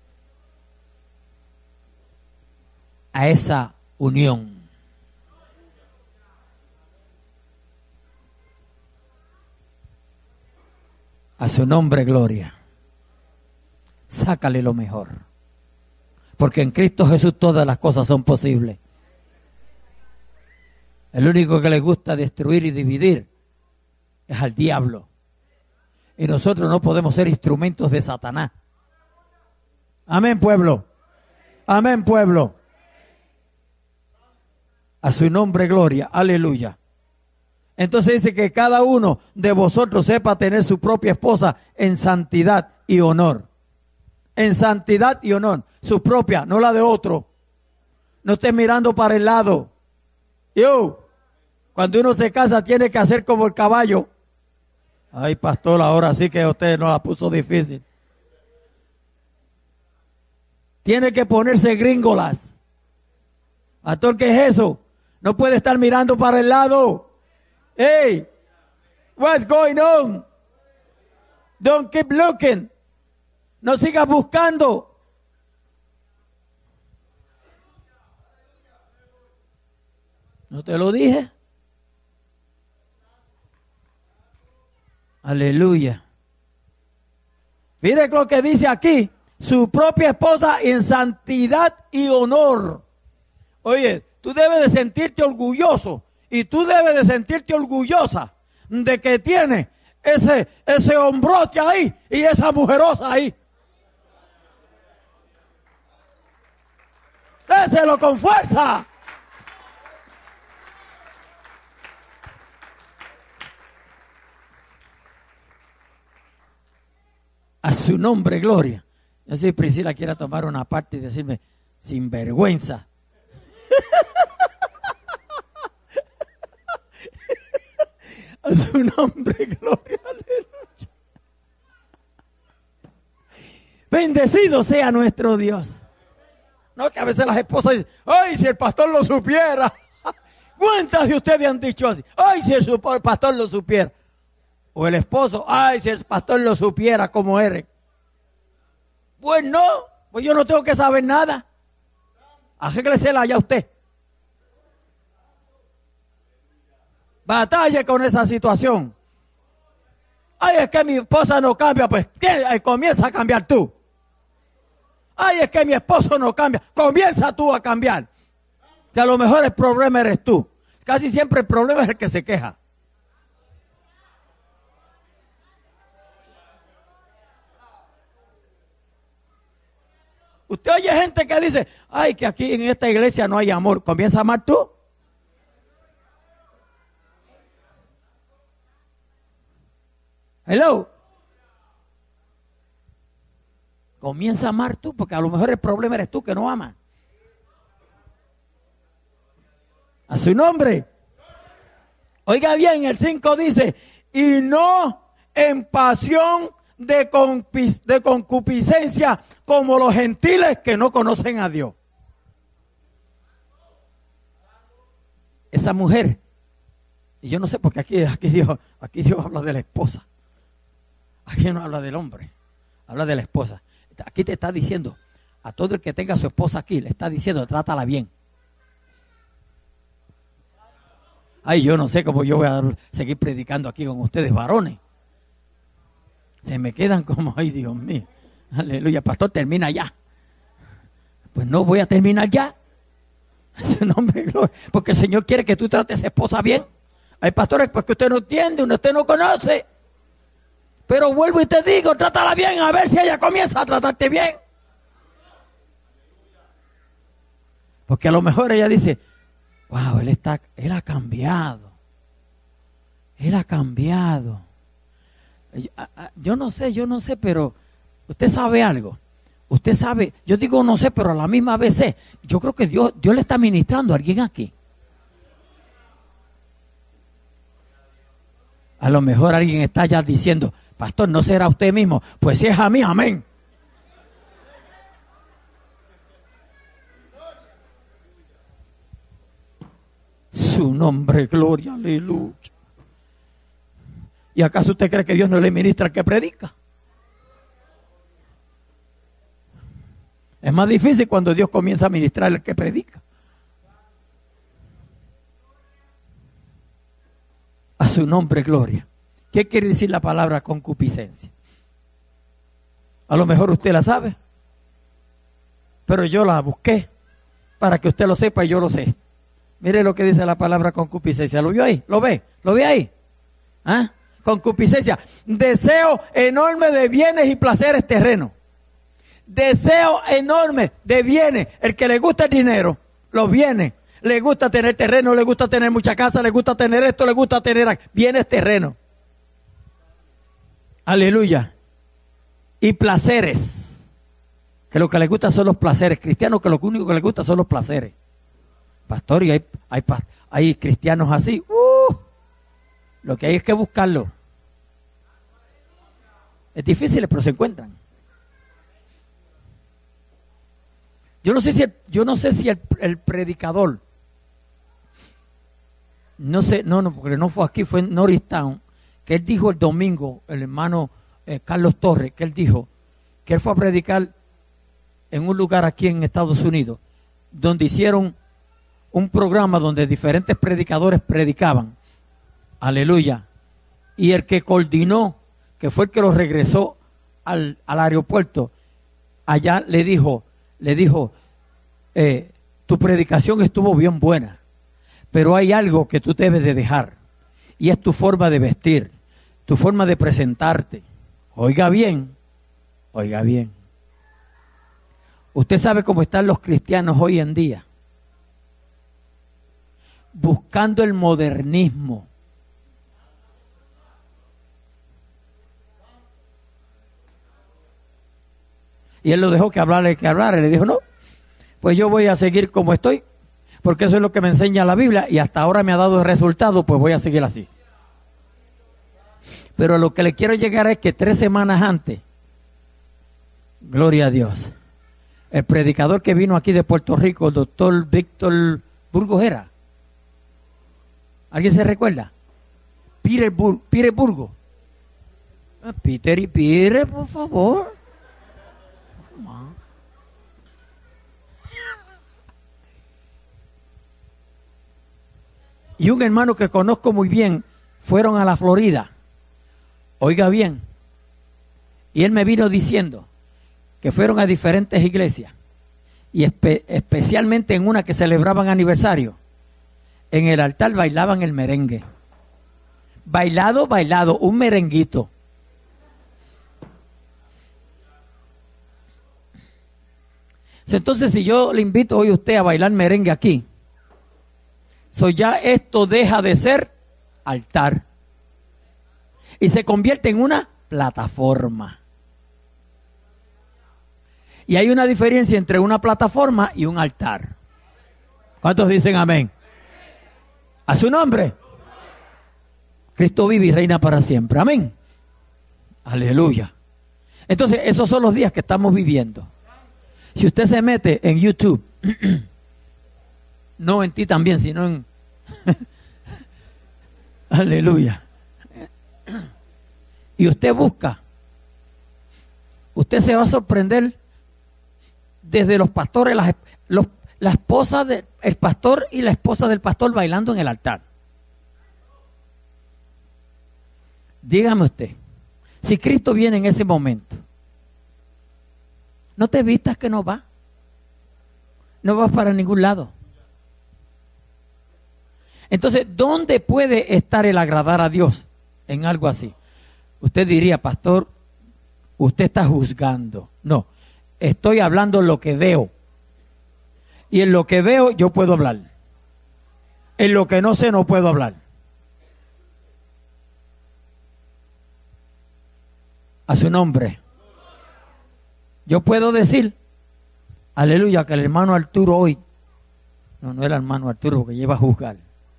a esa unión. A su nombre, gloria. Sácale lo mejor. Porque en Cristo Jesús todas las cosas son posibles. El único que le gusta destruir y dividir es al diablo. Y nosotros no podemos ser instrumentos de Satanás. Amén, pueblo. Amén, pueblo. A su nombre, gloria. Aleluya. Entonces dice que cada uno de vosotros sepa tener su propia esposa en santidad y honor. En santidad y honor. Su propia, no la de otro. No esté mirando para el lado. Yo, cuando uno se casa tiene que hacer como el caballo. Ay, pastor, ahora sí que usted nos la puso difícil. Tiene que ponerse gringolas. Pastor, ¿qué es eso? No puede estar mirando para el lado. Hey, what's going on? Don't keep looking. No sigas buscando. ¿No te lo dije? Aleluya. Mire lo que dice aquí. Su propia esposa en santidad y honor. Oye, tú debes de sentirte orgulloso y tú debes de sentirte orgullosa de que tiene ese, ese hombrote ahí y esa mujerosa ahí. Déselo con fuerza. A su nombre, gloria. Yo sé si Priscila quiera tomar una parte y decirme, sin vergüenza. A su nombre, gloria, aleluya. Bendecido sea nuestro Dios. No, que a veces las esposas dicen, ay, si el pastor lo supiera. ¿Cuántas de ustedes han dicho así? Ay, si el pastor lo supiera. O el esposo, ay, si el pastor lo supiera como eres. Pues no, pues yo no tengo que saber nada. Arréglesela ya usted. Batalle con esa situación. Ay, es que mi esposa no cambia, pues comienza a cambiar tú. Ay, es que mi esposo no cambia, comienza tú a cambiar. Que a lo mejor el problema eres tú. Casi siempre el problema es el que se queja. Usted oye gente que dice, ay, que aquí en esta iglesia no hay amor. ¿Comienza a amar tú? Hello. Comienza a amar tú, porque a lo mejor el problema eres tú que no amas. A su nombre. Oiga bien, el cinco dice, y no en pasión de, de concupiscencia como los gentiles que no conocen a Dios. Esa mujer, y yo no sé porque aquí, aquí, Dios, aquí Dios habla de la esposa. Aquí no habla del hombre, habla de la esposa. Aquí te está diciendo, a todo el que tenga a su esposa aquí, le está diciendo, trátala bien. Ay, yo no sé cómo yo voy a seguir predicando aquí con ustedes, varones. Se me quedan como, ay, Dios mío. Aleluya, pastor, termina ya. Pues no voy a terminar ya. Ese nombre, porque el Señor quiere que tú trates a esa esposa bien. Hay pastores porque usted no entiende, usted no conoce. Pero vuelvo y te digo, trátala bien, a ver si ella comienza a tratarte bien. Porque a lo mejor ella dice, wow, él está, él ha cambiado. Él ha cambiado. Yo no sé, yo no sé, pero usted sabe algo. Usted sabe, yo digo no sé, pero a la misma vez sé. Yo creo que Dios, Dios le está ministrando a alguien aquí. A lo mejor alguien está ya diciendo, pastor, ¿no será usted mismo? Pues si es a mí, amén. Su nombre, gloria, aleluya. ¿Y acaso usted cree que Dios no le ministra al que predica? Es más difícil cuando Dios comienza a ministrar al que predica. A su nombre, gloria. ¿Qué quiere decir la palabra concupiscencia? A lo mejor usted la sabe, pero yo la busqué para que usted lo sepa y yo lo sé. Mire lo que dice la palabra concupiscencia. ¿Lo vio ahí? ¿Lo ve? ¿Lo ve ahí? ¿Ah? Concupiscencia. Deseo enorme de bienes y placeres terrenos. Deseo enorme de bienes. El que le gusta el dinero, los bienes. Le gusta tener terreno, le gusta tener mucha casa, le gusta tener esto, le gusta tener bienes terrenos. Aleluya. Y placeres. Que lo que le gusta son los placeres. Cristianos que lo único que les gusta son los placeres. Pastor, y hay, hay, hay cristianos así. Uh, lo que hay es que buscarlo. Es difícil, pero se encuentran. Yo no sé si el, yo no sé si el, el predicador, no sé, no, no, porque no fue aquí, fue en Norristown, que él dijo el domingo, el hermano eh, Carlos Torres, que él dijo que él fue a predicar en un lugar aquí en Estados Unidos, donde hicieron un programa donde diferentes predicadores predicaban. Aleluya. Y el que coordinó, que fue el que lo regresó al, al aeropuerto, allá le dijo, le dijo, eh, tu predicación estuvo bien buena, pero hay algo que tú debes de dejar, y es tu forma de vestir, tu forma de presentarte. Oiga bien, oiga bien. Usted sabe cómo están los cristianos hoy en día, buscando el modernismo. Y él lo dejó que hablarle, que hablara, y le dijo, no, pues yo voy a seguir como estoy, porque eso es lo que me enseña la Biblia, y hasta ahora me ha dado el resultado, pues voy a seguir así. Pero lo que le quiero llegar es que tres semanas antes, gloria a Dios, el predicador que vino aquí de Puerto Rico, el doctor Víctor Burgos era. ¿Alguien se recuerda? Peter, Bur Peter Burgos. Ah, Peter y Peter, por favor. Y un hermano que conozco muy bien, fueron a la Florida. Oiga bien. Y él me vino diciendo que fueron a diferentes iglesias. Y espe especialmente en una que celebraban aniversario. En el altar bailaban el merengue. Bailado, bailado, un merenguito. Entonces, si yo le invito hoy a usted a bailar merengue aquí, so ya esto deja de ser altar y se convierte en una plataforma. Y hay una diferencia entre una plataforma y un altar. ¿Cuántos dicen amén? A su nombre. Cristo vive y reina para siempre. Amén. Aleluya. Entonces, esos son los días que estamos viviendo. Si usted se mete en YouTube, no en ti también, sino en... Aleluya. Y usted busca, usted se va a sorprender desde los pastores, las, los, la esposa del pastor y la esposa del pastor bailando en el altar. Dígame usted, si Cristo viene en ese momento, no te vistas que no va. No vas para ningún lado. Entonces, ¿dónde puede estar el agradar a Dios en algo así? Usted diría, pastor, usted está juzgando. No, estoy hablando lo que veo. Y en lo que veo yo puedo hablar. En lo que no sé no puedo hablar. A su nombre. Yo puedo decir, aleluya, que el hermano Arturo hoy, no, no el hermano Arturo porque lleva a juzgar,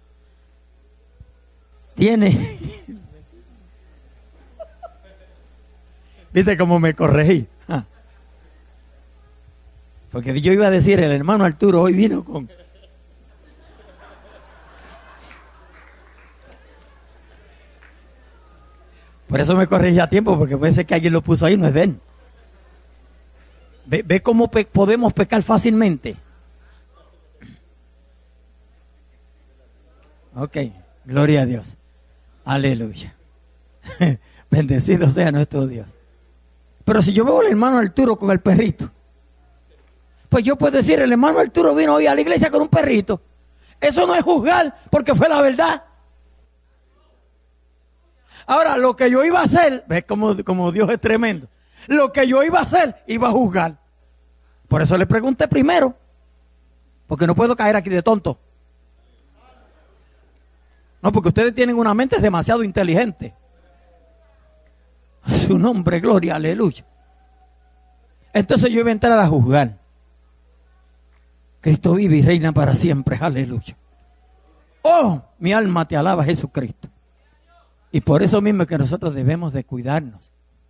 tiene, ¿viste cómo me corregí? Ah. Porque yo iba a decir, el hermano Arturo hoy vino con... Por eso me corregí a tiempo, porque puede ser que alguien lo puso ahí, no es de él. ¿Ve, ve cómo pe podemos pecar fácilmente? Ok, gloria a Dios. Aleluya. Bendecido sea nuestro Dios. Pero si yo veo al hermano Arturo con el perrito, pues yo puedo decir, el hermano Arturo vino hoy a la iglesia con un perrito. Eso no es juzgar, porque fue la verdad. Ahora, lo que yo iba a hacer, ves como, como Dios es tremendo. Lo que yo iba a hacer, iba a juzgar. Por eso le pregunté primero, porque no puedo caer aquí de tonto. No, porque ustedes tienen una mente demasiado inteligente. A su nombre, gloria, aleluya. Entonces yo iba a entrar a juzgar. Cristo vive y reina para siempre, aleluya. Oh, mi alma te alaba, Jesucristo. Y por eso mismo es que nosotros debemos de cuidarnos.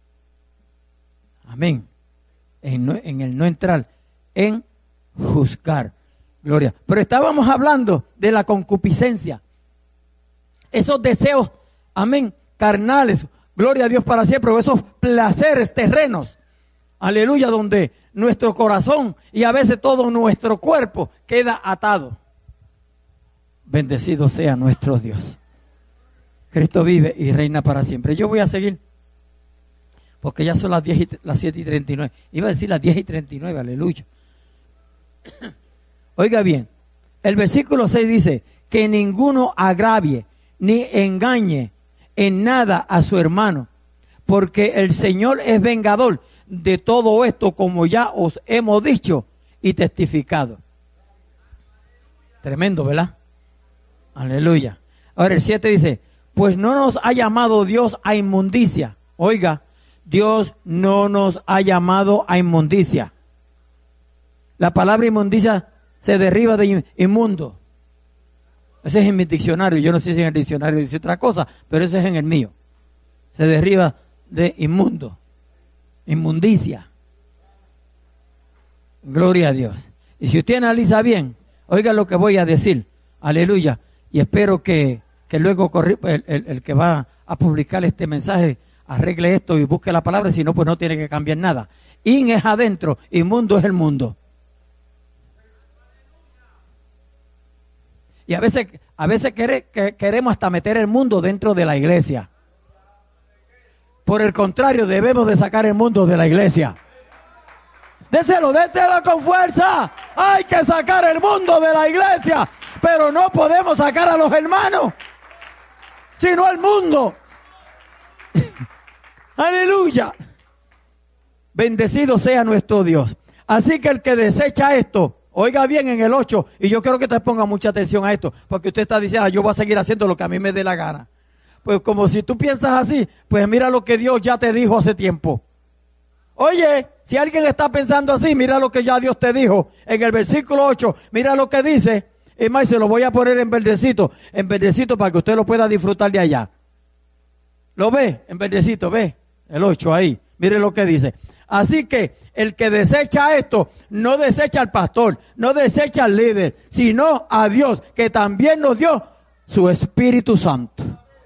Amén. En, no, en el no entrar en juzgar. Gloria. Pero estábamos hablando de la concupiscencia. Esos deseos, amén, carnales. Gloria a Dios para siempre. O esos placeres terrenos. Aleluya, donde nuestro corazón y a veces todo nuestro cuerpo queda atado. Bendecido sea nuestro Dios. Cristo vive y reina para siempre. Yo voy a seguir, porque ya son las diez y, las siete y treinta y nueve. Iba a decir las diez y treinta y nueve, aleluya. Oiga bien, el versículo seis dice, que ninguno agravie ni engañe en nada a su hermano, porque el Señor es vengador de todo esto, como ya os hemos dicho y testificado. Tremendo, ¿verdad? Aleluya. Ahora el siete dice, pues no nos ha llamado Dios a inmundicia. Oiga, Dios no nos ha llamado a inmundicia. La palabra inmundicia se deriva de inmundo. Ese es en mi diccionario. Yo no sé si en el diccionario dice otra cosa, pero ese es en el mío. Se deriva de inmundo. Inmundicia. Gloria a Dios. Y si usted analiza bien, oiga lo que voy a decir. Aleluya. Y espero que, que luego el, el, el que va a publicar este mensaje arregle esto y busque la palabra, si no, pues no tiene que cambiar nada. In es adentro, inmundo es el mundo. Y a veces, a veces quere, que, queremos hasta meter el mundo dentro de la iglesia. Por el contrario, debemos de sacar el mundo de la iglesia. Déselo, déselo con fuerza. Hay que sacar el mundo de la iglesia. Pero no podemos sacar a los hermanos, sino al mundo. Aleluya. Bendecido sea nuestro Dios. Así que el que desecha esto, oiga bien en el ocho, y yo quiero que usted ponga mucha atención a esto, porque usted está diciendo, ah, yo voy a seguir haciendo lo que a mí me dé la gana. Pues como si tú piensas así, pues mira lo que Dios ya te dijo hace tiempo. Oye, si alguien está pensando así, mira lo que ya Dios te dijo en el versículo ocho, mira lo que dice. Es más, se lo voy a poner en verdecito, en verdecito para que usted lo pueda disfrutar de allá. ¿Lo ve? En verdecito, ve, el ocho ahí, mire lo que dice. Así que el que desecha esto, no desecha al pastor, no desecha al líder, sino a Dios, que también nos dio su Espíritu Santo.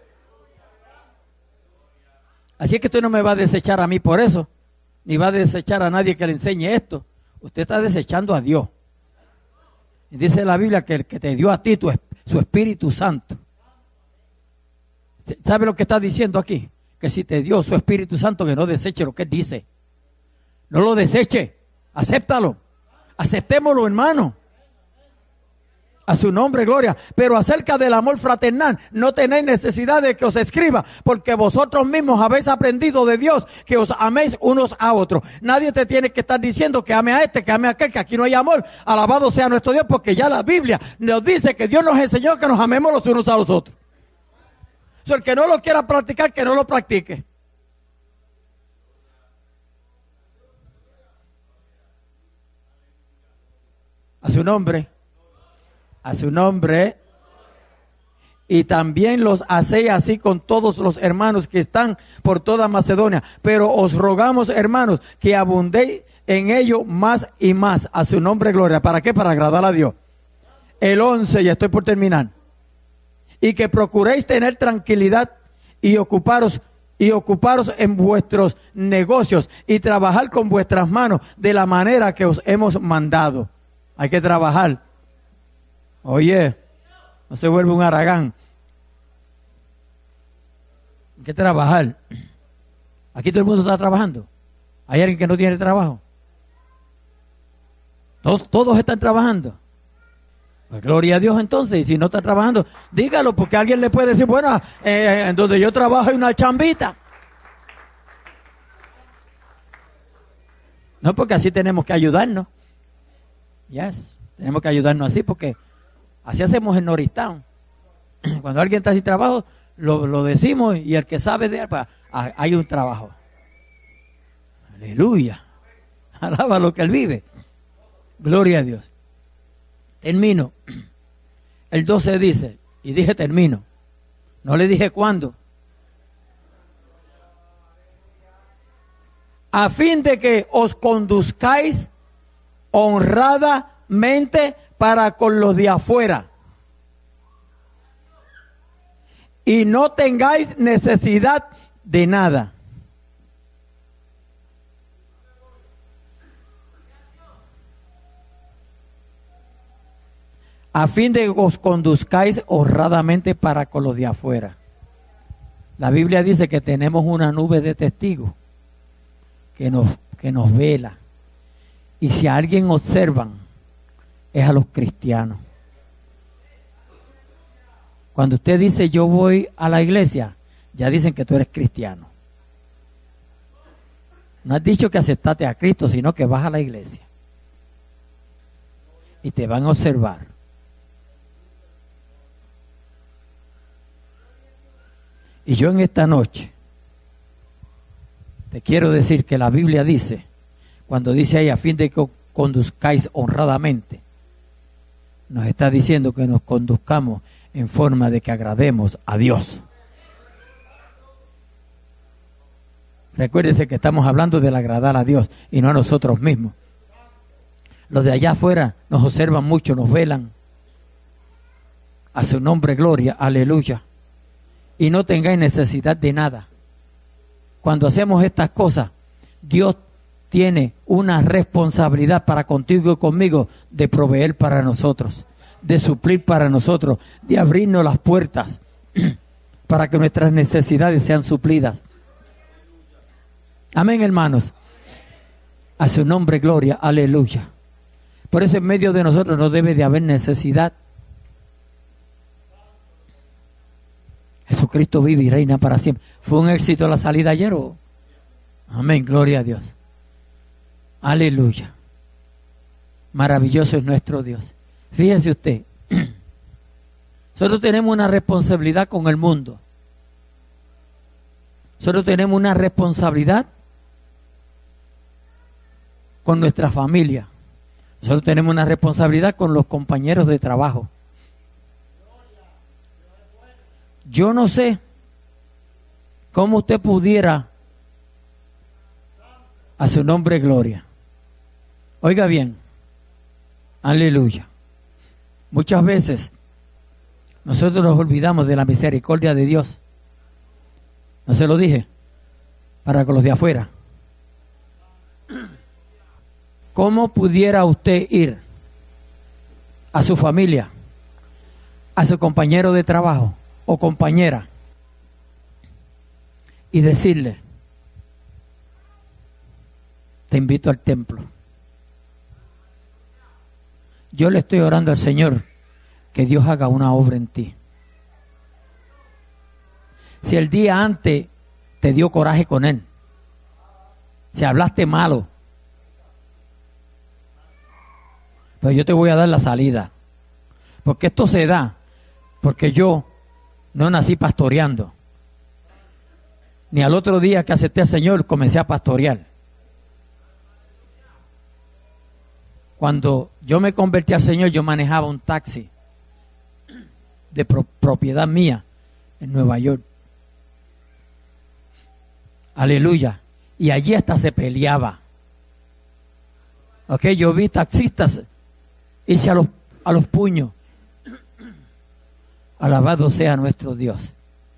Así que usted no me va a desechar a mí por eso, ni va a desechar a nadie que le enseñe esto. Usted está desechando a Dios. Y dice la Biblia que el que te dio a ti tu, su Espíritu Santo. ¿Sabe lo que está diciendo aquí? Que si te dio su Espíritu Santo, que no deseche lo que Él dice. No lo deseche, acéptalo. Aceptémoslo, hermano. A su nombre, gloria. Pero acerca del amor fraternal, no tenéis necesidad de que os escriba, porque vosotros mismos habéis aprendido de Dios que os améis unos a otros. Nadie te tiene que estar diciendo que ame a este, que ame a aquel, que aquí no hay amor. Alabado sea nuestro Dios, porque ya la Biblia nos dice que Dios nos enseñó que nos amemos los unos a los otros. O sea, el que no lo quiera practicar, que no lo practique. A su nombre. A su nombre. Y también los hacéis así con todos los hermanos que están por toda Macedonia. Pero os rogamos, hermanos, que abundéis en ello más y más. A su nombre, gloria. ¿Para qué? Para agradar a Dios. El once, ya estoy por terminar. Y que procuréis tener tranquilidad y ocuparos y ocuparos en vuestros negocios y trabajar con vuestras manos de la manera que os hemos mandado. Hay que trabajar. Oye, no se vuelve un haragán. Hay que trabajar. Aquí todo el mundo está trabajando. ¿Hay alguien que no tiene trabajo? Todos, todos están trabajando. Pues gloria a Dios entonces, y si no está trabajando, dígalo, porque alguien le puede decir, bueno, eh, en donde yo trabajo hay una chambita. No, porque así tenemos que ayudarnos. Yes, tenemos que ayudarnos así, porque así hacemos en Norristown. Cuando alguien está sin trabajo, lo, lo decimos, y el que sabe de él, pues, hay un trabajo. Aleluya. Alaba lo que él vive. Gloria a Dios. Termino. El doce dice, y dije termino. No le dije cuándo. A fin de que os conduzcáis honradamente para con los de afuera. Y no tengáis necesidad de nada. A fin de que os conduzcáis honradamente para con los de afuera. La Biblia dice que tenemos una nube de testigos que nos, que nos vela. Y si a alguien observan, es a los cristianos. Cuando usted dice yo voy a la iglesia, ya dicen que tú eres cristiano. No has dicho que aceptaste a Cristo, sino que vas a la iglesia. Y te van a observar. Y yo en esta noche te quiero decir que la Biblia dice, cuando dice ahí a fin de que os conduzcáis honradamente, nos está diciendo que nos conduzcamos en forma de que agrademos a Dios. Recuérdense que estamos hablando del agradar a Dios y no a nosotros mismos. Los de allá afuera nos observan mucho, nos velan. A su nombre gloria, aleluya. Y no tengáis necesidad de nada. Cuando hacemos estas cosas, Dios tiene una responsabilidad para contigo y conmigo de proveer para nosotros, de suplir para nosotros, de abrirnos las puertas para que nuestras necesidades sean suplidas. Amén, hermanos. A su nombre gloria, aleluya. Por eso en medio de nosotros no debe de haber necesidad. Jesucristo vive y reina para siempre. ¿Fue un éxito la salida ayer o? Amén, gloria a Dios. Aleluya. Maravilloso es nuestro Dios. Fíjese usted, nosotros tenemos una responsabilidad con el mundo. Nosotros tenemos una responsabilidad con nuestra familia. Nosotros tenemos una responsabilidad con los compañeros de trabajo. Yo no sé cómo usted pudiera, a su nombre gloria. Oiga bien, aleluya. Muchas veces nosotros nos olvidamos de la misericordia de Dios. ¿No se lo dije? Para con los de afuera. ¿Cómo pudiera usted ir a su familia, a su compañero de trabajo o compañera y decirle, te invito al templo? Yo le estoy orando al Señor que Dios haga una obra en ti. Si el día antes te dio coraje con Él, si hablaste malo, pues yo te voy a dar la salida. Porque esto se da porque yo no nací pastoreando. Ni al otro día que acepté al Señor comencé a pastorear. Cuando yo me convertí al Señor, yo manejaba un taxi de pro- propiedad mía en Nueva York. Aleluya. Y allí hasta se peleaba. Ok, yo vi taxistas irse a los, a los puños. Alabado sea nuestro Dios.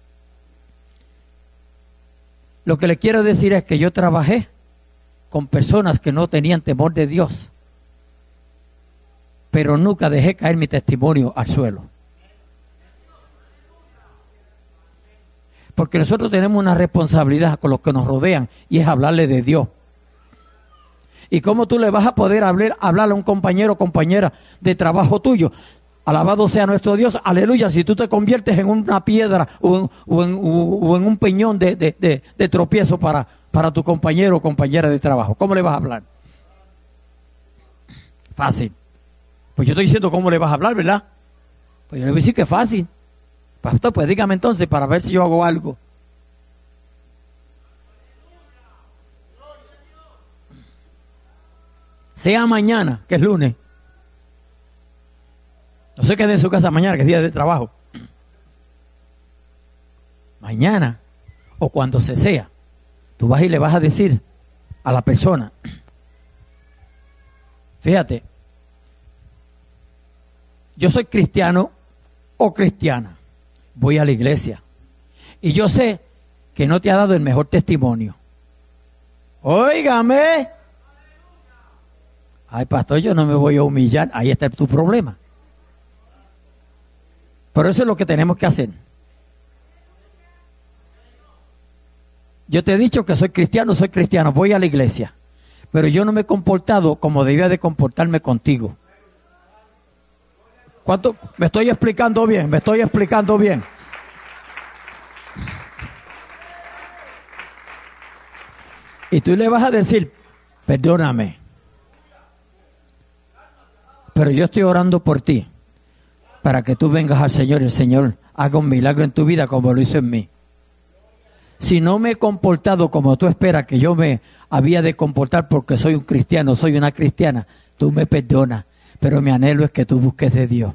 Lo que le quiero decir es que yo trabajé con personas que no tenían temor de Dios, pero nunca dejé caer mi testimonio al suelo. Porque nosotros tenemos una responsabilidad con los que nos rodean y es hablarle de Dios. ¿Y cómo tú le vas a poder hablar, hablar a un compañero o compañera de trabajo tuyo? Alabado sea nuestro Dios, aleluya. Si tú te conviertes en una piedra o en, o en, o en un peñón de, de, de, de tropiezo para, para tu compañero o compañera de trabajo, ¿cómo le vas a hablar? Fácil. Pues yo estoy diciendo cómo le vas a hablar, ¿verdad? Pues yo le voy a decir que es fácil. Pastor, pues dígame entonces para ver si yo hago algo. Sea mañana, que es lunes. No se quede en su casa mañana, que es día de trabajo. Mañana, o cuando se sea, tú vas y le vas a decir a la persona, fíjate, yo soy cristiano o cristiana, voy a la iglesia, y yo sé que no te ha dado el mejor testimonio. Óigame. Ay, pastor, yo no me voy a humillar, ahí está tu problema. Pero eso es lo que tenemos que hacer. Yo te he dicho que soy cristiano, soy cristiano, voy a la iglesia, pero yo no me he comportado como debía de comportarme contigo. ¿Cuánto? Me estoy explicando bien, me estoy explicando bien. Y tú le vas a decir, perdóname, pero yo estoy orando por ti, para que tú vengas al Señor y el Señor haga un milagro en tu vida como lo hizo en mí. Si no me he comportado como tú esperas que yo me había de comportar porque soy un cristiano, soy una cristiana, tú me perdonas, pero mi anhelo es que tú busques de Dios.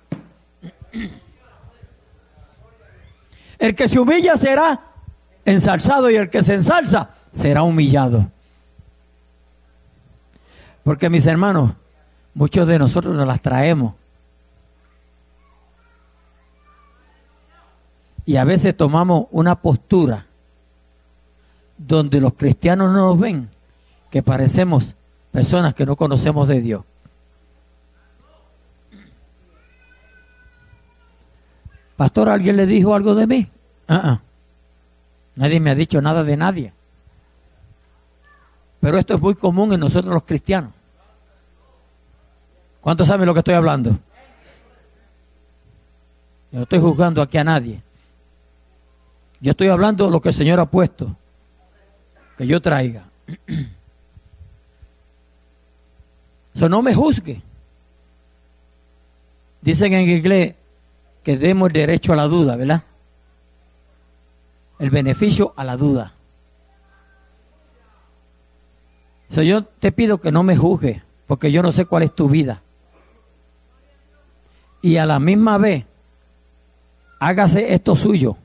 El que se humilla será ensalzado y el que se ensalza será humillado. Porque mis hermanos, muchos de nosotros nos las traemos. Y a veces tomamos una postura donde los cristianos no nos ven, que parecemos personas que no conocemos de Dios. Pastor, ¿alguien le dijo algo de mí? Uh-uh. Nadie me ha dicho nada de nadie. Pero esto es muy común en nosotros los cristianos. ¿Cuántos saben lo que estoy hablando? Yo no estoy juzgando aquí a nadie. Yo estoy hablando de lo que el Señor ha puesto, que yo traiga. Eso no me juzgue. Dicen en inglés que demos el derecho a la duda, ¿verdad? El beneficio a la duda. So, yo te pido que no me juzgues, porque yo no sé cuál es tu vida. Y a la misma vez, hágase esto suyo.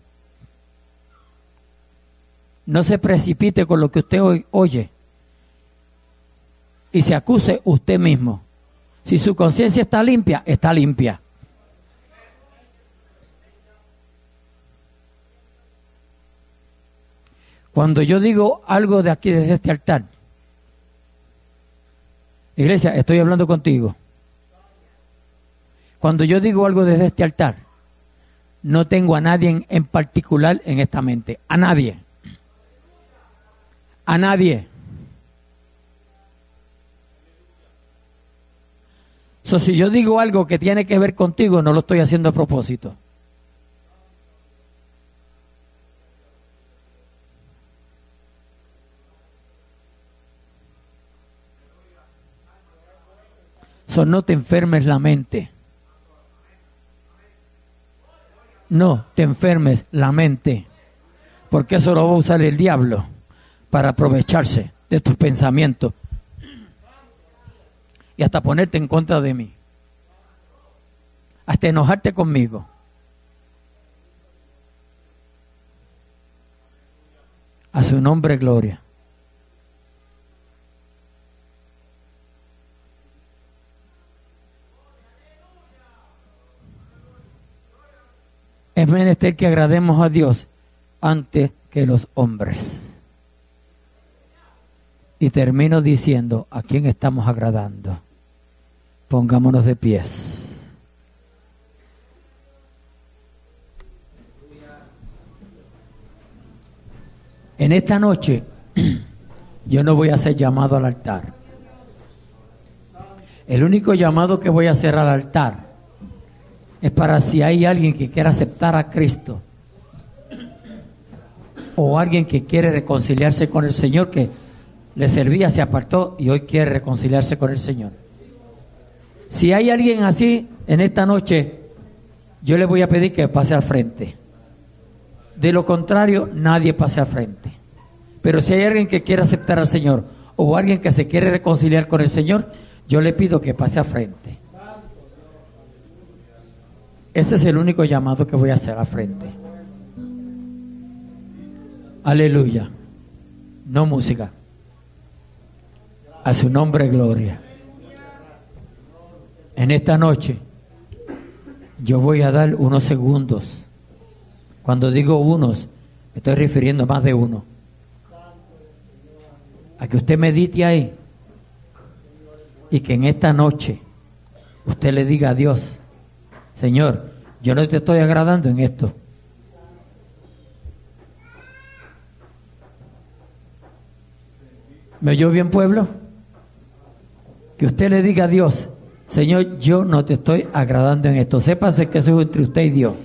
No se precipite con lo que usted oye y se acuse usted mismo. Si su conciencia está limpia, está limpia. Cuando yo digo algo de aquí, desde este altar, iglesia, estoy hablando contigo. Cuando yo digo algo desde este altar, no tengo a nadie en, en particular en esta mente. A nadie. A nadie. So, si yo digo algo que tiene que ver contigo, no lo estoy haciendo a propósito. So, no te enfermes la mente. No te enfermes la mente, porque eso lo va a usar el diablo para aprovecharse de tus pensamientos y hasta ponerte en contra de mí, hasta enojarte conmigo. A su nombre, gloria. Es menester que agrademos a Dios antes que los hombres. Y termino diciendo, ¿a quién estamos agradando? Pongámonos de pies. En esta noche, yo no voy a hacer llamado al altar. El único llamado que voy a hacer al altar es para si hay alguien que quiera aceptar a Cristo o alguien que quiere reconciliarse con el Señor, que le servía, se apartó y hoy quiere reconciliarse con el Señor. Si hay alguien así en esta noche, yo le voy a pedir que pase al frente. De lo contrario, nadie pase al frente. Pero si hay alguien que quiere aceptar al Señor o alguien que se quiere reconciliar con el Señor, yo le pido que pase al frente. Ese es el único llamado que voy a hacer al frente. Aleluya. No música. A su nombre gloria. En esta noche yo voy a dar unos segundos. Cuando digo unos, me estoy refiriendo a más de uno. A que usted medite ahí y que en esta noche usted le diga a Dios: Señor, yo no te estoy agradando en esto. ¿Me oyó bien, pueblo? Que usted le diga a Dios: Señor, yo no te estoy agradando en esto. Sépase que eso es entre usted y Dios.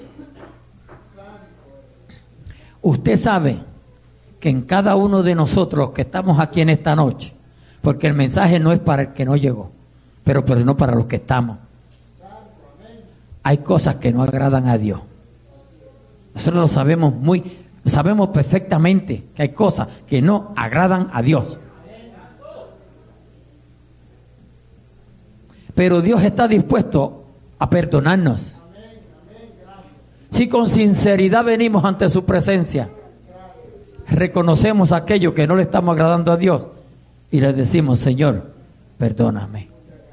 Usted sabe que en cada uno de nosotros que estamos aquí en esta noche, porque el mensaje no es para el que no llegó, pero, pero no para los que estamos, hay cosas que no agradan a Dios. Nosotros lo sabemos muy, sabemos perfectamente que hay cosas que no agradan a Dios. Pero Dios está dispuesto a perdonarnos. Si con sinceridad venimos ante su presencia, reconocemos aquello que no le estamos agradando a Dios y le decimos: Señor, perdóname,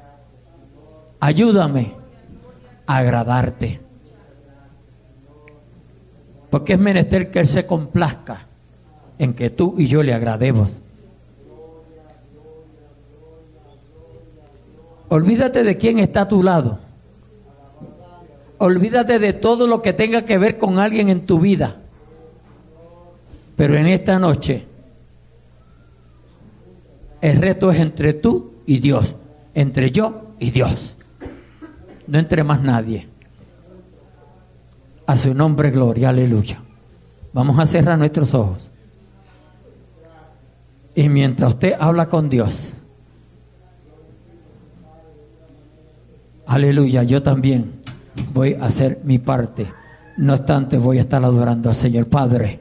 ayúdame a agradarte, porque es menester que Él se complazca en que tú y yo le agrademos. Olvídate de quién está a tu lado. Olvídate de todo lo que tenga que ver con alguien en tu vida. Pero en esta noche, el reto es entre tú y Dios, entre yo y Dios, no entre más nadie. A su nombre gloria, aleluya. Vamos a cerrar nuestros ojos. Y mientras usted habla con Dios, aleluya, yo también voy a hacer mi parte. No obstante, voy a estar adorando al Señor. Padre,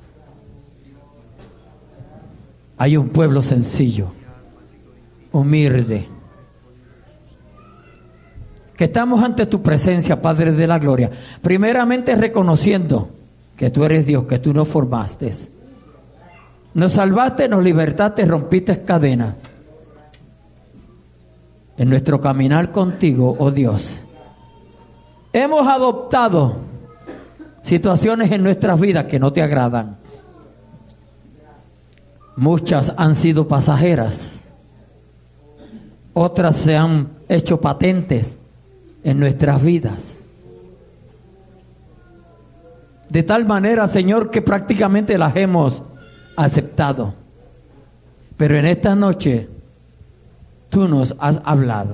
hay un pueblo sencillo, humilde, que estamos ante tu presencia, Padre de la gloria. Primeramente reconociendo que tú eres Dios, que tú nos formaste. Nos salvaste, nos libertaste, rompiste cadenas. En nuestro caminar contigo, oh Dios, hemos adoptado situaciones en nuestras vidas que no te agradan. Muchas han sido pasajeras, otras se han hecho patentes en nuestras vidas. De tal manera, Señor, que prácticamente las hemos aceptado. Pero en esta noche tú nos has hablado.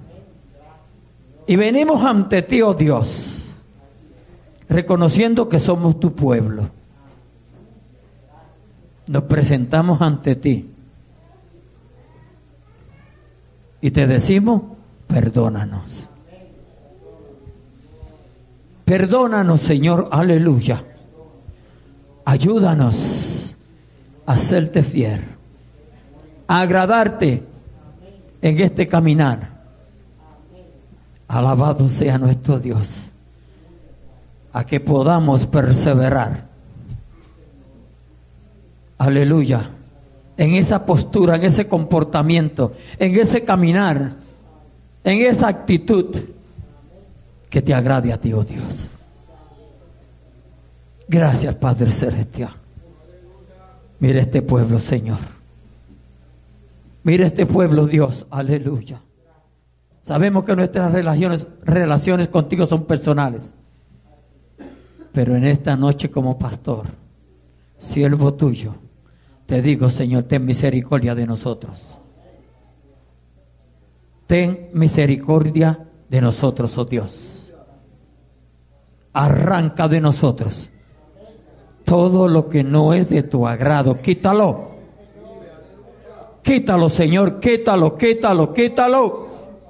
Y venimos ante ti, oh Dios, reconociendo que somos tu pueblo. Nos presentamos ante ti y te decimos: perdónanos. Perdónanos, Señor, aleluya. Ayúdanos a serte fiel, a agradarte en este caminar. Alabado sea nuestro Dios, a que podamos perseverar, aleluya, en esa postura, en ese comportamiento, en ese caminar, en esa actitud que te agrade a ti, oh Dios. Gracias, Padre Celestial. Mira este pueblo, Señor. Mira este pueblo, Dios, aleluya. Sabemos que nuestras relaciones, relaciones contigo son personales. Pero en esta noche, como pastor, siervo tuyo, te digo, Señor, ten misericordia de nosotros. Ten misericordia de nosotros, oh Dios. Arranca de nosotros todo lo que no es de tu agrado. Quítalo. Quítalo, Señor. Quítalo, quítalo, quítalo.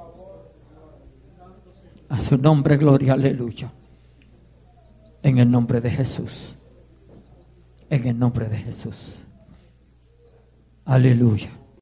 A su nombre, gloria, aleluya. En el nombre de Jesús. En el nombre de Jesús. Aleluya.